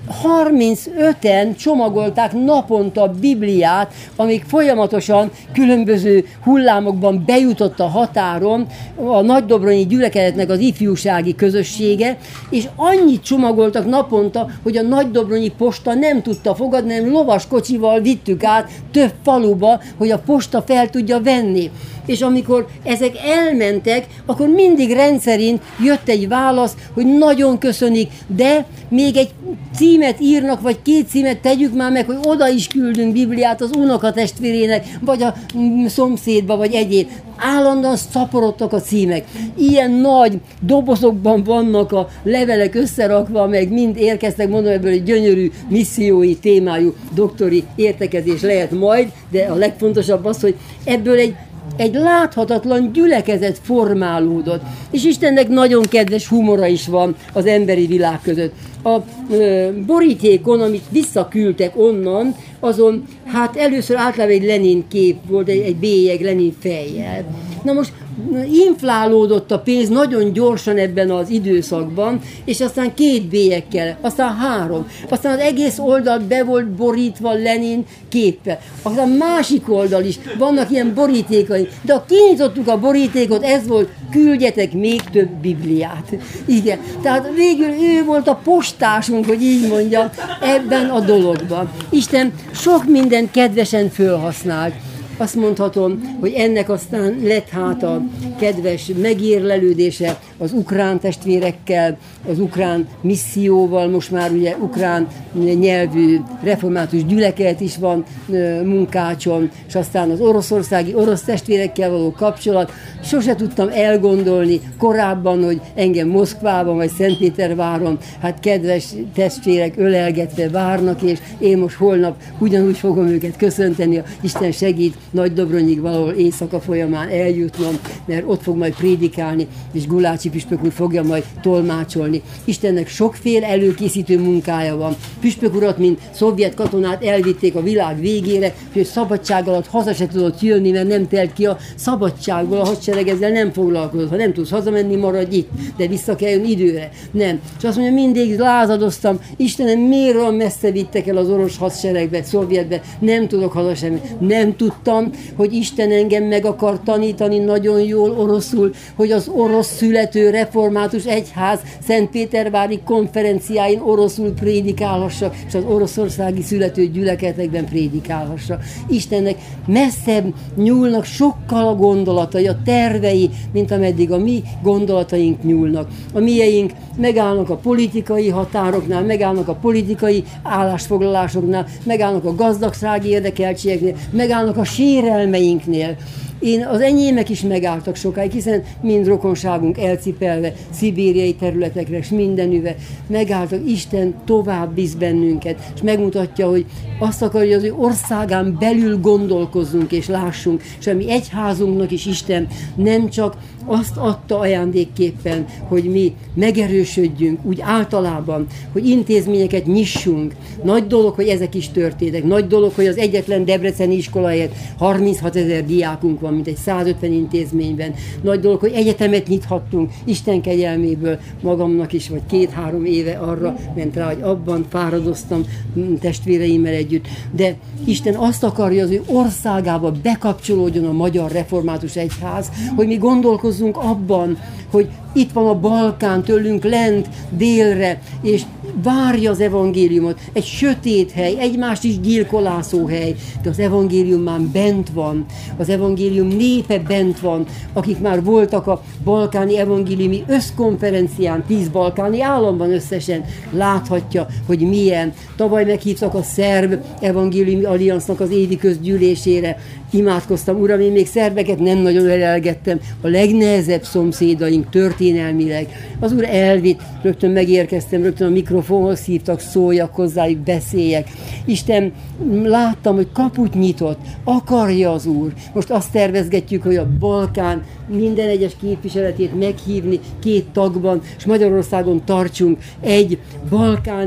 harmincöten csomagolták naponta a Bibliát, amíg folyamatosan különböző hullámokban bejutott a határon a nagydobronyi gyülekezetnek az ifjúsági közössége, és annyit csomagoltak naponta, hogy a nagydobronyi posta nem tudta fogadni, hanem lovas kocsival vittük át több faluba, hogy a posta fel tudja venni. És amikor ezek elmentek, akkor mindig rendszerint jött egy válasz, hogy nagyon köszönik, de még egy címet írnak, vagy két címet tegyük már meg, hogy oda is küldünk Bibliát az unokatestvérének, vagy a szomszédba, vagy egyéb. Állandóan szaporodtak a címek. Ilyen nagy dobozokban vannak a levelek összerakva, meg mind érkeztek, mondom, ebből egy gyönyörű missziói témájú doktori értekezés lehet majd, de a legfontosabb az, hogy ebből egy egy láthatatlan gyülekezet formálódott. És Istennek nagyon kedves humora is van az emberi világ között. A ö, borítékon, amit visszaküldtek onnan, azon, hát először általában egy Lenin kép volt, egy, egy bélyeg Lenin fejjel. Na most inflálódott a pénz nagyon gyorsan ebben az időszakban, és aztán két bélyekkel, aztán három, aztán az egész oldal be volt borítva Lenin képpel, aztán másik oldal is, vannak ilyen borítékai, de ha kinyitottuk a borítékot, ez volt, küldjetek még több Bibliát. Igen, tehát végül ő volt a postásunk, hogy így mondjam, ebben a dologban. Isten sok mindent kedvesen fölhasznált. Azt mondhatom, hogy ennek aztán lett hát a kedves megérlelődése az ukrán testvérekkel, az ukrán misszióval, most már ugye ukrán nyelvű református gyülekezet is van Munkácson, és aztán az oroszországi orosz testvérekkel való kapcsolat. Sose tudtam elgondolni korábban, hogy engem Moszkvában vagy Szentpéterváron hát kedves testvérek ölelgetve várnak, és én most holnap ugyanúgy fogom őket köszönteni, Isten segít, Nagydobronyig valahol éjszaka folyamán eljutnom, mert ott fog majd prédikálni, és Gulácsi püspök úr fogja majd tolmácsolni. Istennek sokféle előkészítő munkája van. Püspök urat, mint szovjet katonát elvitték a világ végére, hogy szabadság alatt haza se tudott jönni, mert nem telt ki a szabadságból, a hadsereg ezzel nem foglalkozott. Ha nem tudsz hazamenni, maradj itt, de vissza kell jönni időre. Nem. És azt mondja, mindig lázadoztam, Istenem, miért olyan messze vittek el az orosz hadseregbe, szovjetbe, nem tudok haza semmi. Nem tudtam, hogy Isten engem meg akar tanítani nagyon jól oroszul, hogy az orosz születő református egyház Szentpétervári konferenciáin oroszul prédikálhassak, és az oroszországi születő gyülekezetekben prédikálhassak. Istennek messzebb nyúlnak sokkal a gondolatai, a tervei, mint ameddig a mi gondolataink nyúlnak. A mieink megállnak a politikai határoknál, megállnak a politikai állásfoglalásoknál, megállnak a gazdagsági érdekeltségeknél, megállnak a sérelmeinknél. Én, az enyémek is megálltak sokáig, hiszen mind rokonságunk elcipelve, szibériai területekre, és mindenüve megálltak. Isten tovább visz bennünket, és megmutatja, hogy azt akarja, hogy az ő országán belül gondolkozzunk és lássunk, és a mi egyházunknak is Isten nem csak azt adta ajándékképpen, hogy mi megerősödjünk úgy általában, hogy intézményeket nyissunk. Nagy dolog, hogy ezek is történtek. Nagy dolog, hogy az egyetlen debreceni iskoláért harminchatezer diákunk van, mint egy százötven intézményben. Nagy dolog, hogy egyetemet nyithattunk Isten kegyelméből magamnak is, vagy két-három éve arra ment rá, hogy abban fáradoztam testvéreimmel együtt. De Isten azt akarja, az ő országába bekapcsolódjon a Magyar Református Egyház, hogy mi gondolkozzunk abban, hogy itt van a Balkán tőlünk lent, délre, és várja az evangéliumot. Egy sötét hely, egymást is gyilkolászó hely, de az evangélium már bent van. Az evangélium népe bent van, akik már voltak a balkáni evangéliumi összkonferencián, tíz balkáni államban összesen, láthatja, hogy milyen. Tavaly meghívtak a szerb evangéliumi alliansznak az évi közgyűlésére. Imádkoztam, Uram, én még szerbeket nem nagyon elelgettem, a legnehezebb szomszédaink történelmileg. Az Úr elvitt, rögtön megérkeztem, rögtön a mikrofonhoz hívtak, szóljak hozzájuk, beszéljek. Isten, láttam, hogy kaput nyitott, akarja az Úr. Most azt tervezgetjük, hogy a Balkán minden egyes képviseletét meghívni két tagban, és Magyarországon tartsunk egy balkáni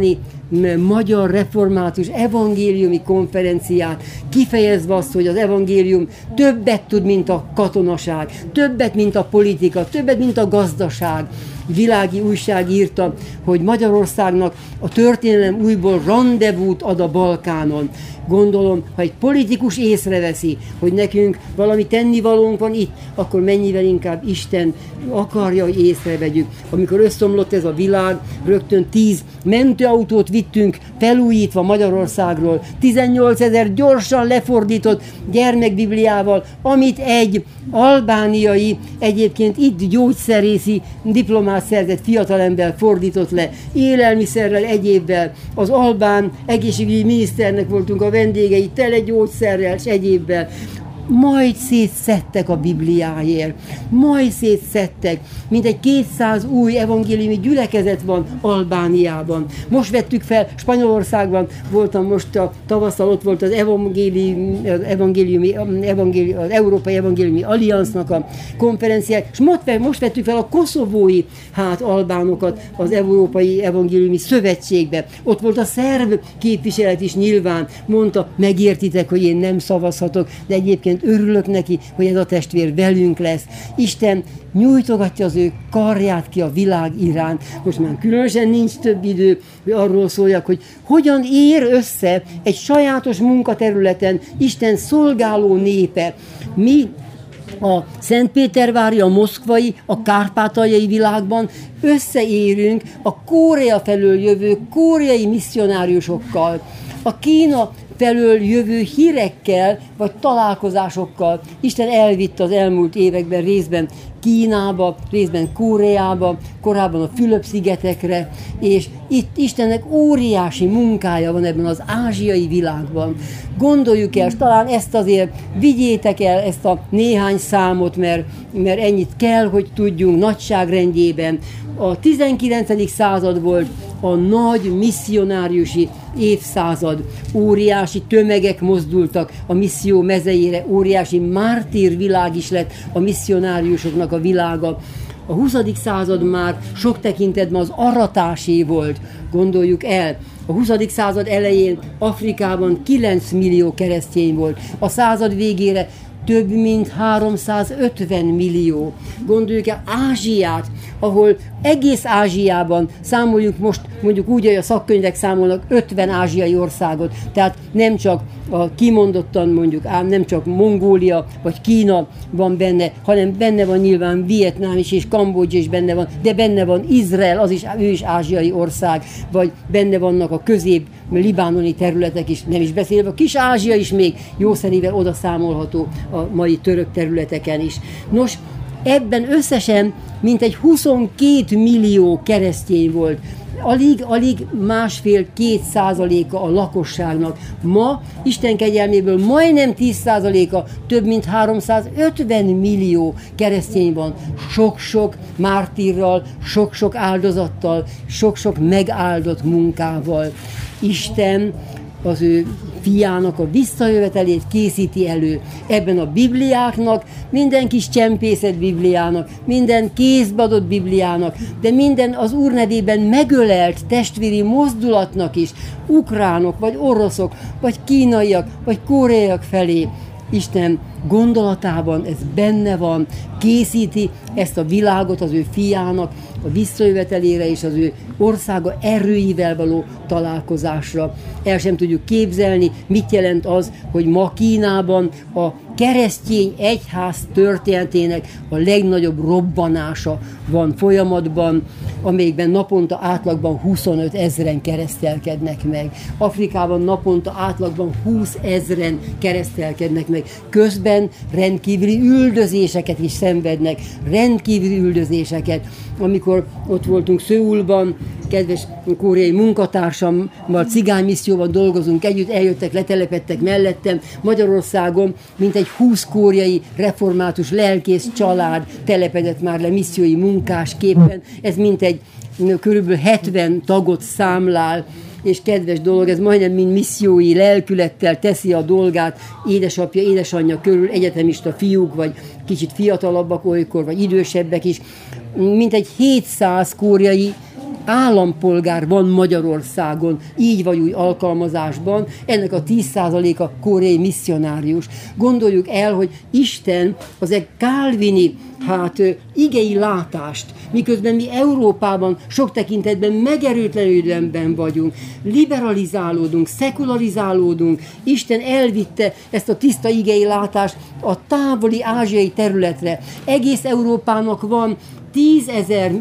magyar református evangéliumi konferenciát, kifejezve azt, hogy az evangélium többet tud, mint a katonaság, többet, mint a politika, többet, mint a gazdaság. Világi újság írta, hogy Magyarországnak a történelem újból randevút ad a Balkánon. Gondolom, ha egy politikus észreveszi, hogy nekünk valami tennivalónk van itt, akkor mennyivel inkább Isten akarja, hogy észrevegyük. Amikor összeomlott ez a világ, rögtön tíz mentőautót vittünk felújítva Magyarországról, tizennyolcezer gyorsan lefordított gyermekbibliával, amit egy albániai, egyébként itt gyógyszerészi diplomát szerzett fiatalember fordított le, élelmiszerrel, egyébbel. Az albán egészségügyi miniszternek voltunk a vendégei, tele gyógyszerrel és egyébbel. Majd szétszedtek a Bibliáért, majd szétszedtek, mint egy kétszáz új evangéliumi gyülekezet van Albániában. Most vettük fel, Spanyolországban voltam most a tavasszal, ott volt az evangéliumi, az, evangéliumi, evangéliumi, az Európai Evangéliumi Alliansznak a konferenciák, és most vettük fel a koszovói hát albánokat az Európai Evangéliumi Szövetségbe. Ott volt a szerb képviselet is nyilván, mondta, megértitek, hogy én nem szavazhatok, de egyébként örülök neki, hogy ez a testvér velünk lesz. Isten nyújtogatja az ő karját ki a világ iránt. Most már különösen nincs több idő, hogy arról szóljak, hogy hogyan ér össze egy sajátos munkaterületen Isten szolgáló népe. Mi a Szentpétervári, a moszkvai, a kárpátaljai világban összeérünk a Korea felől jövő koreai misszionáriusokkal, a Kína felől jövő hírekkel, vagy találkozásokkal. Isten elvitt az elmúlt években részben Kínába, részben Koreába, korábban a Fülöp-szigetekre, és itt Istennek óriási munkája van ebben az ázsiai világban. Gondoljuk el, talán ezt azért vigyétek el, ezt a néhány számot, mert, mert ennyit kell, hogy tudjunk nagyságrendjében. A tizenkilencedik század volt a nagy misszionáriusi évszázad. Óriási tömegek mozdultak a misszió mezeire, óriási mártír világ is lett a misszionáriusoknak a világa. A huszadik század már sok tekintetben az aratásé volt, gondoljuk el. A huszadik század elején Afrikában kilenc millió keresztény volt, a század végére több mint háromszázötven millió. Gondoljuk el Ázsiát, ahol egész Ázsiában számoljuk most, mondjuk úgy, hogy a szakkönyvek számolnak ötven ázsiai országot, tehát nem csak a kimondottan mondjuk, ám nem csak Mongólia vagy Kína van benne, hanem benne van nyilván Vietnám is, és Kambodzsa is benne van, de benne van Izrael, az is, ő is ázsiai ország, vagy benne vannak a közép libánoni területek is, nem is beszélve, a Kis-Ázsia is még jószerivel oda számolható a mai török területeken is. Nos, ebben összesen mintegy huszonkét millió keresztény volt. Alig, alig másfél-két százaléka a lakosságnak. Ma Isten kegyelméből majdnem tíz százaléka, több mint háromszázötven millió keresztény van. Sok-sok mártírral, sok-sok áldozattal, sok-sok megáldott munkával. Isten az ő fiának a visszajövetelét készíti elő. Ebben a bibliáknak, minden kis csempészet bibliának, minden kézbe adott bibliának, de minden az Úr nevében megölelt testvéri mozdulatnak is, ukránok, vagy oroszok, vagy kínaiak, vagy koreaiak felé. Isten gondolatában ez benne van, készíti ezt a világot az ő fiának a visszajövetelére és az ő országa erőivel való találkozásra. El sem tudjuk képzelni, mit jelent az, hogy ma Kínában a keresztény egyház történetének a legnagyobb robbanása van folyamatban, amelyikben naponta átlagban huszonöt ezren keresztelkednek meg. Afrikában naponta átlagban húszezren keresztelkednek meg. Közben rendkívüli üldözéseket is szenvednek, rendkívüli üldözéseket. Amikor ott voltunk Szöulban, kedves koreai munkatársammal cigánymisszióban dolgozunk együtt, eljöttek, letelepedtek mellettem. Magyarországon mintegy húsz koreai református lelkész család telepedett már le missziói munkásképpen. Ez mintegy körülbelül hetven tagot számlál, és kedves dolog, ez majdnem mind missziói lelkülettel teszi a dolgát, édesapja, édesanyja körül, egyetemista fiúk, vagy kicsit fiatalabbak olykor, vagy idősebbek is. Mintegy hétszáz koreai állampolgár van Magyarországon, így vagy úgy alkalmazásban, ennek a tíz százaléka koreai misszionárius. Gondoljuk el, hogy Isten az egy kálvini, hát igei látást, miközben mi Európában sok tekintetben megerőtlenülben vagyunk, liberalizálódunk, szekularizálódunk, Isten elvitte ezt a tiszta igei látást a távoli ázsiai területre. Egész Európának van tízezer,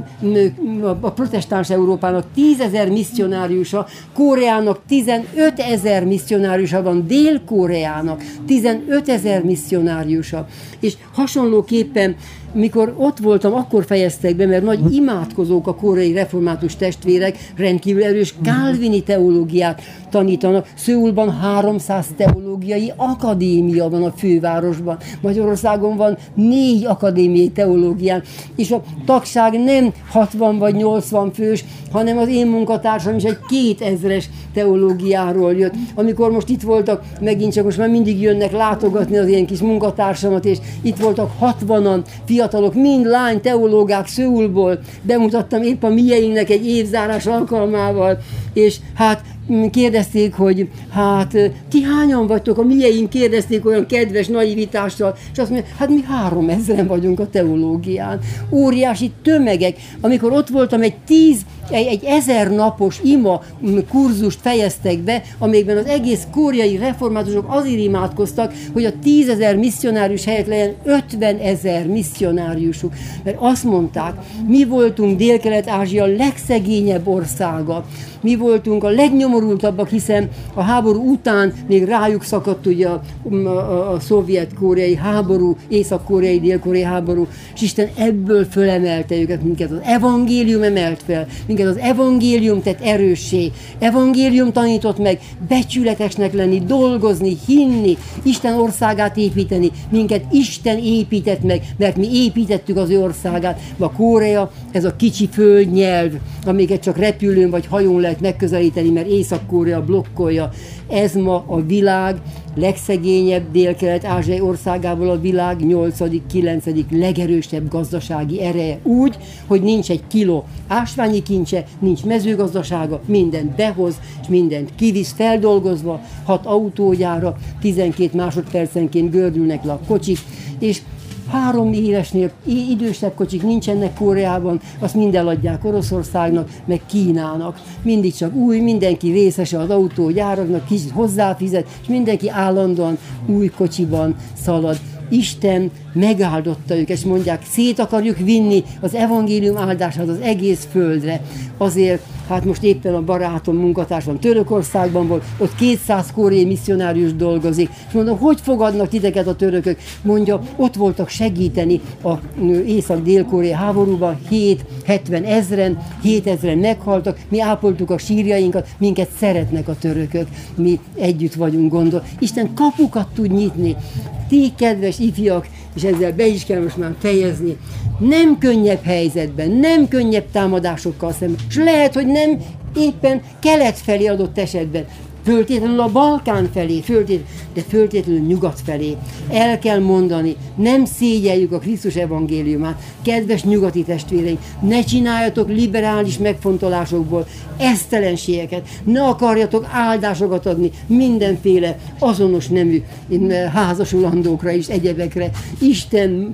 a protestáns Európának tízezer misszionáriusa, Koreának tizenötezer misszionáriusa van, Dél-Koreának tizenötezer misszionáriusa. És hasonlóképpen, mikor ott voltam, akkor fejeztek be, mert nagy imádkozók a koreai református testvérek, rendkívül erős kálvini teológiát tanítanak. Szöulban háromszáz teológiai akadémia van a fővárosban. Magyarországon van négy akadémiai teológián, és a tagság nem hatvan vagy nyolcvan fős, hanem az én munkatársam is egy kétezres teológiáról jött. Amikor most itt voltak, megint csak most már mindig jönnek látogatni az én kis munkatársamat, és itt voltak hatvanan fiatalok, mind lány teológák Szöulból, bemutattam épp a mieinknek egy évzárás alkalmával, és hát kérdezték, hogy hát ti hányan vagytok, a mieink kérdezték olyan kedves naivitással, és azt mondja, hát mi három ezren vagyunk a teológián. Óriási tömegek. Amikor ott voltam, egy tíz, egy, egy ezer napos ima kurzust fejeztek be, amelyben az egész koreai reformátusok azért imádkoztak, hogy a tízezer misszionárius helyett legyen ötvenezer misszionáriusuk. Mert azt mondták, mi voltunk Dél-Kelet-Ázsia legszegényebb országa, mi voltunk a legnyomorultabbak, hiszen a háború után még rájuk szakadt ugye a, a, a szovjet-koreai háború, észak-koreai, dél-koreai háború, és Isten ebből fölemelte őket, minket az evangélium emelt fel, minket az evangélium tett erőssé, evangélium tanított meg becsületesnek lenni, dolgozni, hinni, Isten országát építeni, minket Isten épített meg, mert mi építettük az ő országát. A Korea, ez a kicsi földnyelv, amiket csak repülőn vagy hajón lehet megközelíteni, mert Észak-Korea blokkolja. Ez ma a világ legszegényebb dél-kelet-ázsiai országából a világ nyolcadik, kilencedik legerősebb gazdasági ereje. Úgy, hogy nincs egy kiló ásványi kincse, nincs mezőgazdasága, mindent behoz, és mindent kivisz feldolgozva, hat autógyára, tizenkét másodpercenként gördülnek le a kocsik, és három évesnél idősebb kocsik nincsenek Koreában, azt mind eladják Oroszországnak, meg Kínának. Mindig csak új, mindenki részese az autógyáraknak, kicsit hozzáfizet, és mindenki állandóan új kocsiban szalad. Isten megáldotta őket, és mondják, szét akarjuk vinni az evangélium áldását az egész földre. Azért, hát most éppen a barátom, munkatársam Törökországban volt, ott kétszáz koreai misszionárius dolgozik, és mondom, hogy fogadnak titeket a törökök? Mondja, ott voltak segíteni a észak-dél-koreai háborúban, hét hetven ezren, hétezren meghaltak, mi ápoltuk a sírjainkat, minket szeretnek a törökök, mi együtt vagyunk, gondol. Isten kapukat tud nyitni. Ti, kedves ifjak, és ezzel be is kell most már fejezni, nem könnyebb helyzetben, nem könnyebb támadásokkal szemben, és lehet, hogy nem éppen kelet felé adott esetben, föltétlenül a Balkán felé, föltétlenül, de föltétlenül nyugat felé. El kell mondani, nem szégyeljük a Krisztus evangéliumát. Kedves nyugati testvéreink, ne csináljatok liberális megfontolásokból esztelenségeket, ne akarjatok áldásokat adni mindenféle azonos nemű házasulandókra és egyebekre. Isten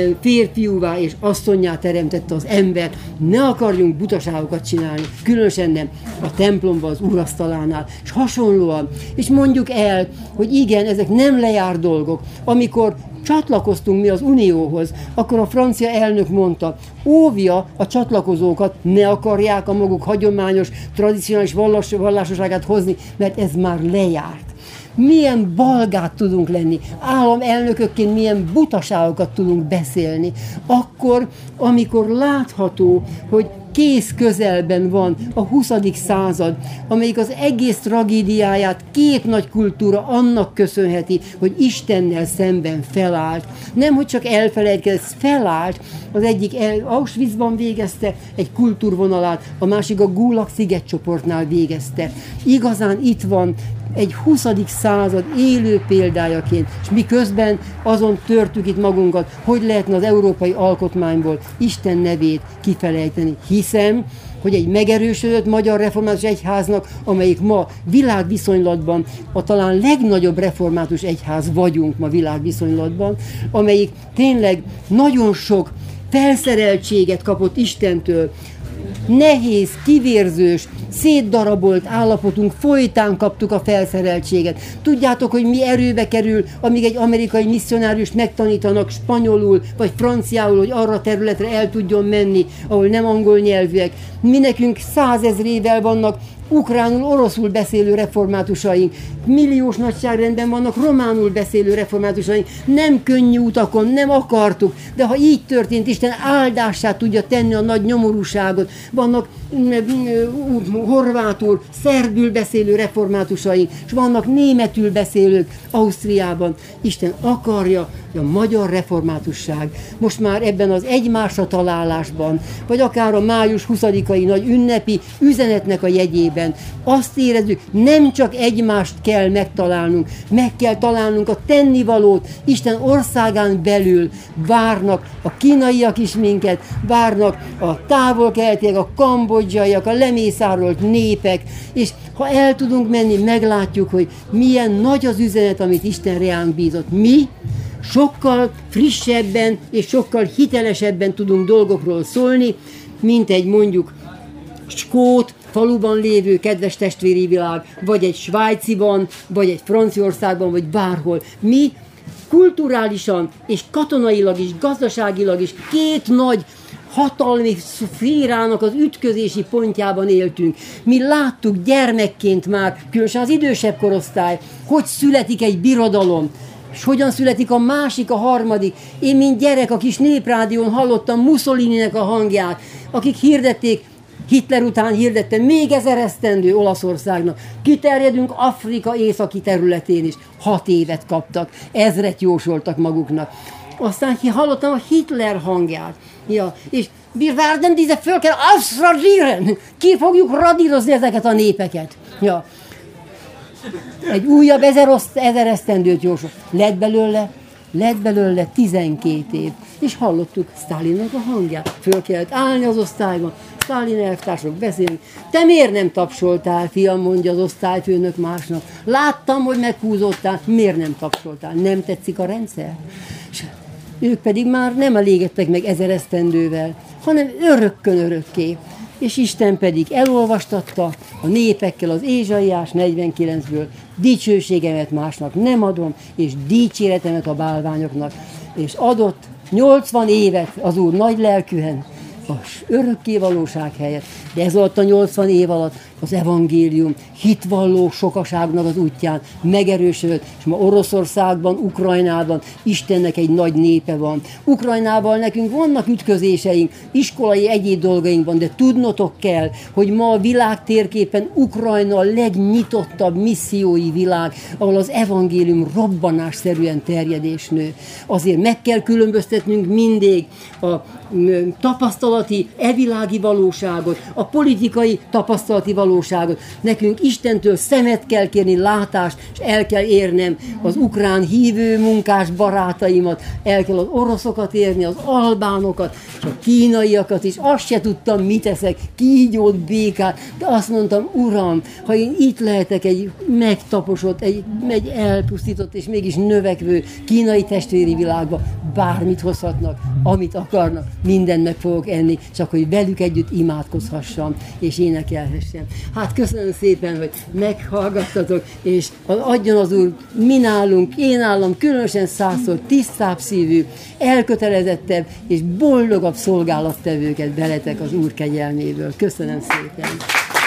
férfiúvá és asszonnyá teremtette az embert, ne akarjunk butaságokat csinálni, különösen nem a templomban, az úrasztalánál, és hasonlóan. És mondjuk el, hogy igen, ezek nem lejárt dolgok. Amikor csatlakoztunk mi az Unióhoz, akkor a francia elnök mondta, óvja a csatlakozókat, ne akarják a maguk hagyományos, tradicionális vallás, vallásoságát hozni, mert ez már lejárt. Milyen balgát tudunk lenni, államelnökökként milyen butaságokat tudunk beszélni, akkor, amikor látható, hogy kész közelben van a huszadik század, amelyik az egész tragédiáját két nagy kultúra annak köszönheti, hogy Istennel szemben felállt. Nem, hogy csak elfelejtkezett, felállt. Az egyik Auschwitzban végezte egy kultúrvonalát, a másik a Gulag szigetcsoportnál végezte. Igazán itt van egy huszadik század élő példájaként, és miközben azon törtük itt magunkat, hogy lehetne az európai alkotmányból Isten nevét kifelejteni. Hiszem, hogy egy megerősödött magyar református egyháznak, amelyik ma világviszonylatban a talán legnagyobb református egyház vagyunk ma világviszonylatban, amelyik tényleg nagyon sok felszereltséget kapott Istentől, nehéz, kivérzős, szétdarabolt állapotunk folytán kaptuk a felszereltséget. Tudjátok, hogy mi erőbe kerül, amíg egy amerikai misszionáriust megtanítanak spanyolul vagy franciául, hogy arra a területre el tudjon menni, ahol nem angol nyelvűek. Mi nekünk százezrével vannak ukránul, oroszul beszélő reformátusaink, milliós nagyságrendben vannak románul beszélő reformátusaink, nem könnyű utakon, nem akartuk, de ha így történt, Isten áldását tudja tenni a nagy nyomorúságot. Vannak horvátul, szerbül beszélő reformátusaink, és vannak németül beszélők Ausztriában. Isten akarja, hogy a magyar reformátusság most már ebben az egymásra találásban, vagy akár a május huszadikai nagy ünnepi üzenetnek a jegyében azt érezzük, nem csak egymást kell megtalálnunk, meg kell találnunk a tennivalót. Isten országán belül várnak a kínaiak is minket, várnak a távol-keletiek, a kambodzsaiak, a lemészárolt népek, és ha el tudunk menni, meglátjuk, hogy milyen nagy az üzenet, amit Isten reánk bízott. Mi sokkal frissebben és sokkal hitelesebben tudunk dolgokról szólni, mint egy mondjuk skót faluban lévő kedves testvéri világ, vagy egy svájciban, vagy egy Franciaországban, vagy bárhol. Mi kulturálisan és katonailag is, gazdaságilag is két nagy hatalmi szférának az ütközési pontjában éltünk. Mi láttuk gyermekként már, különösen az idősebb korosztály, hogy születik egy birodalom, és hogyan születik a másik, a harmadik. Én, mint gyerek, a kis néprádión hallottam Mussolininek a hangját, akik hirdették, Hitler után hirdette még ezer esztendő Olaszországnak. Kiterjedünk Afrika északi területén is. Hat évet kaptak, ezret jósoltak maguknak. Aztán hallottam a Hitler hangját. Ja, és wir werden diese Völker ausradieren. Ki fogjuk radírozni ezeket a népeket. Ja. Egy újabb ezer, oszt, ezer esztendőt jósolt. Lett belőle, lett belőle tizenkét év. És hallottuk Sztálinnak a hangját. Föl kellett állni az osztályban. Sztálin elvtársok beszélni. Te miért nem tapsoltál, fiam, mondja az osztályfőnök másnak. Láttam, hogy meghúzottál. Miért nem tapsoltál? Nem tetszik a rendszer? És ők pedig már nem elégedtek meg ezer esztendővel, hanem örökkön örökké. És Isten pedig elolvastatta a népekkel az Ézsaiás negyvenkilencből, dicsőségemet másnak nem adom, és dicséretemet a bálványoknak. És adott nyolcvan évet az Úr nagy lelkűen, az örökké valóság helyett. De ez alatt a nyolcvan év alatt az evangélium hitvalló sokaságnak az útján megerősödött, és ma Oroszországban, Ukrajnában Istennek egy nagy népe van. Ukrajnával nekünk vannak ütközéseink, iskolai egyéb dolgainkban, de tudnotok kell, hogy ma a világ térképen Ukrajna a legnyitottabb missziói világ, ahol az evangélium robbanásszerűen terjedés nő. Azért meg kell különböztetnünk mindig a tapasztalati, evilági valóságot, a politikai tapasztalati valóságot. Nekünk Istentől szemet kell kérni, látást, és el kell érnem az ukrán hívő munkás barátaimat, el kell az oroszokat érni, az albánokat, és a kínaiakat is. Azt se tudtam, mit eszek, kígyót, békát, de azt mondtam, Uram, ha én itt lehetek egy megtaposott, egy, egy elpusztított és mégis növekvő kínai testvéri világba, bármit hozhatnak, amit akarnak, mindent meg fogok enni, csak hogy velük együtt imádkozhassam, és énekelhessem. Hát köszönöm szépen, hogy meghallgattatok, és adjon az Úr mi nálunk, én állam különösen százszor tisztább szívű, elkötelezettebb és boldogabb szolgálattevőket beletek az Úr kegyelméből. Köszönöm szépen!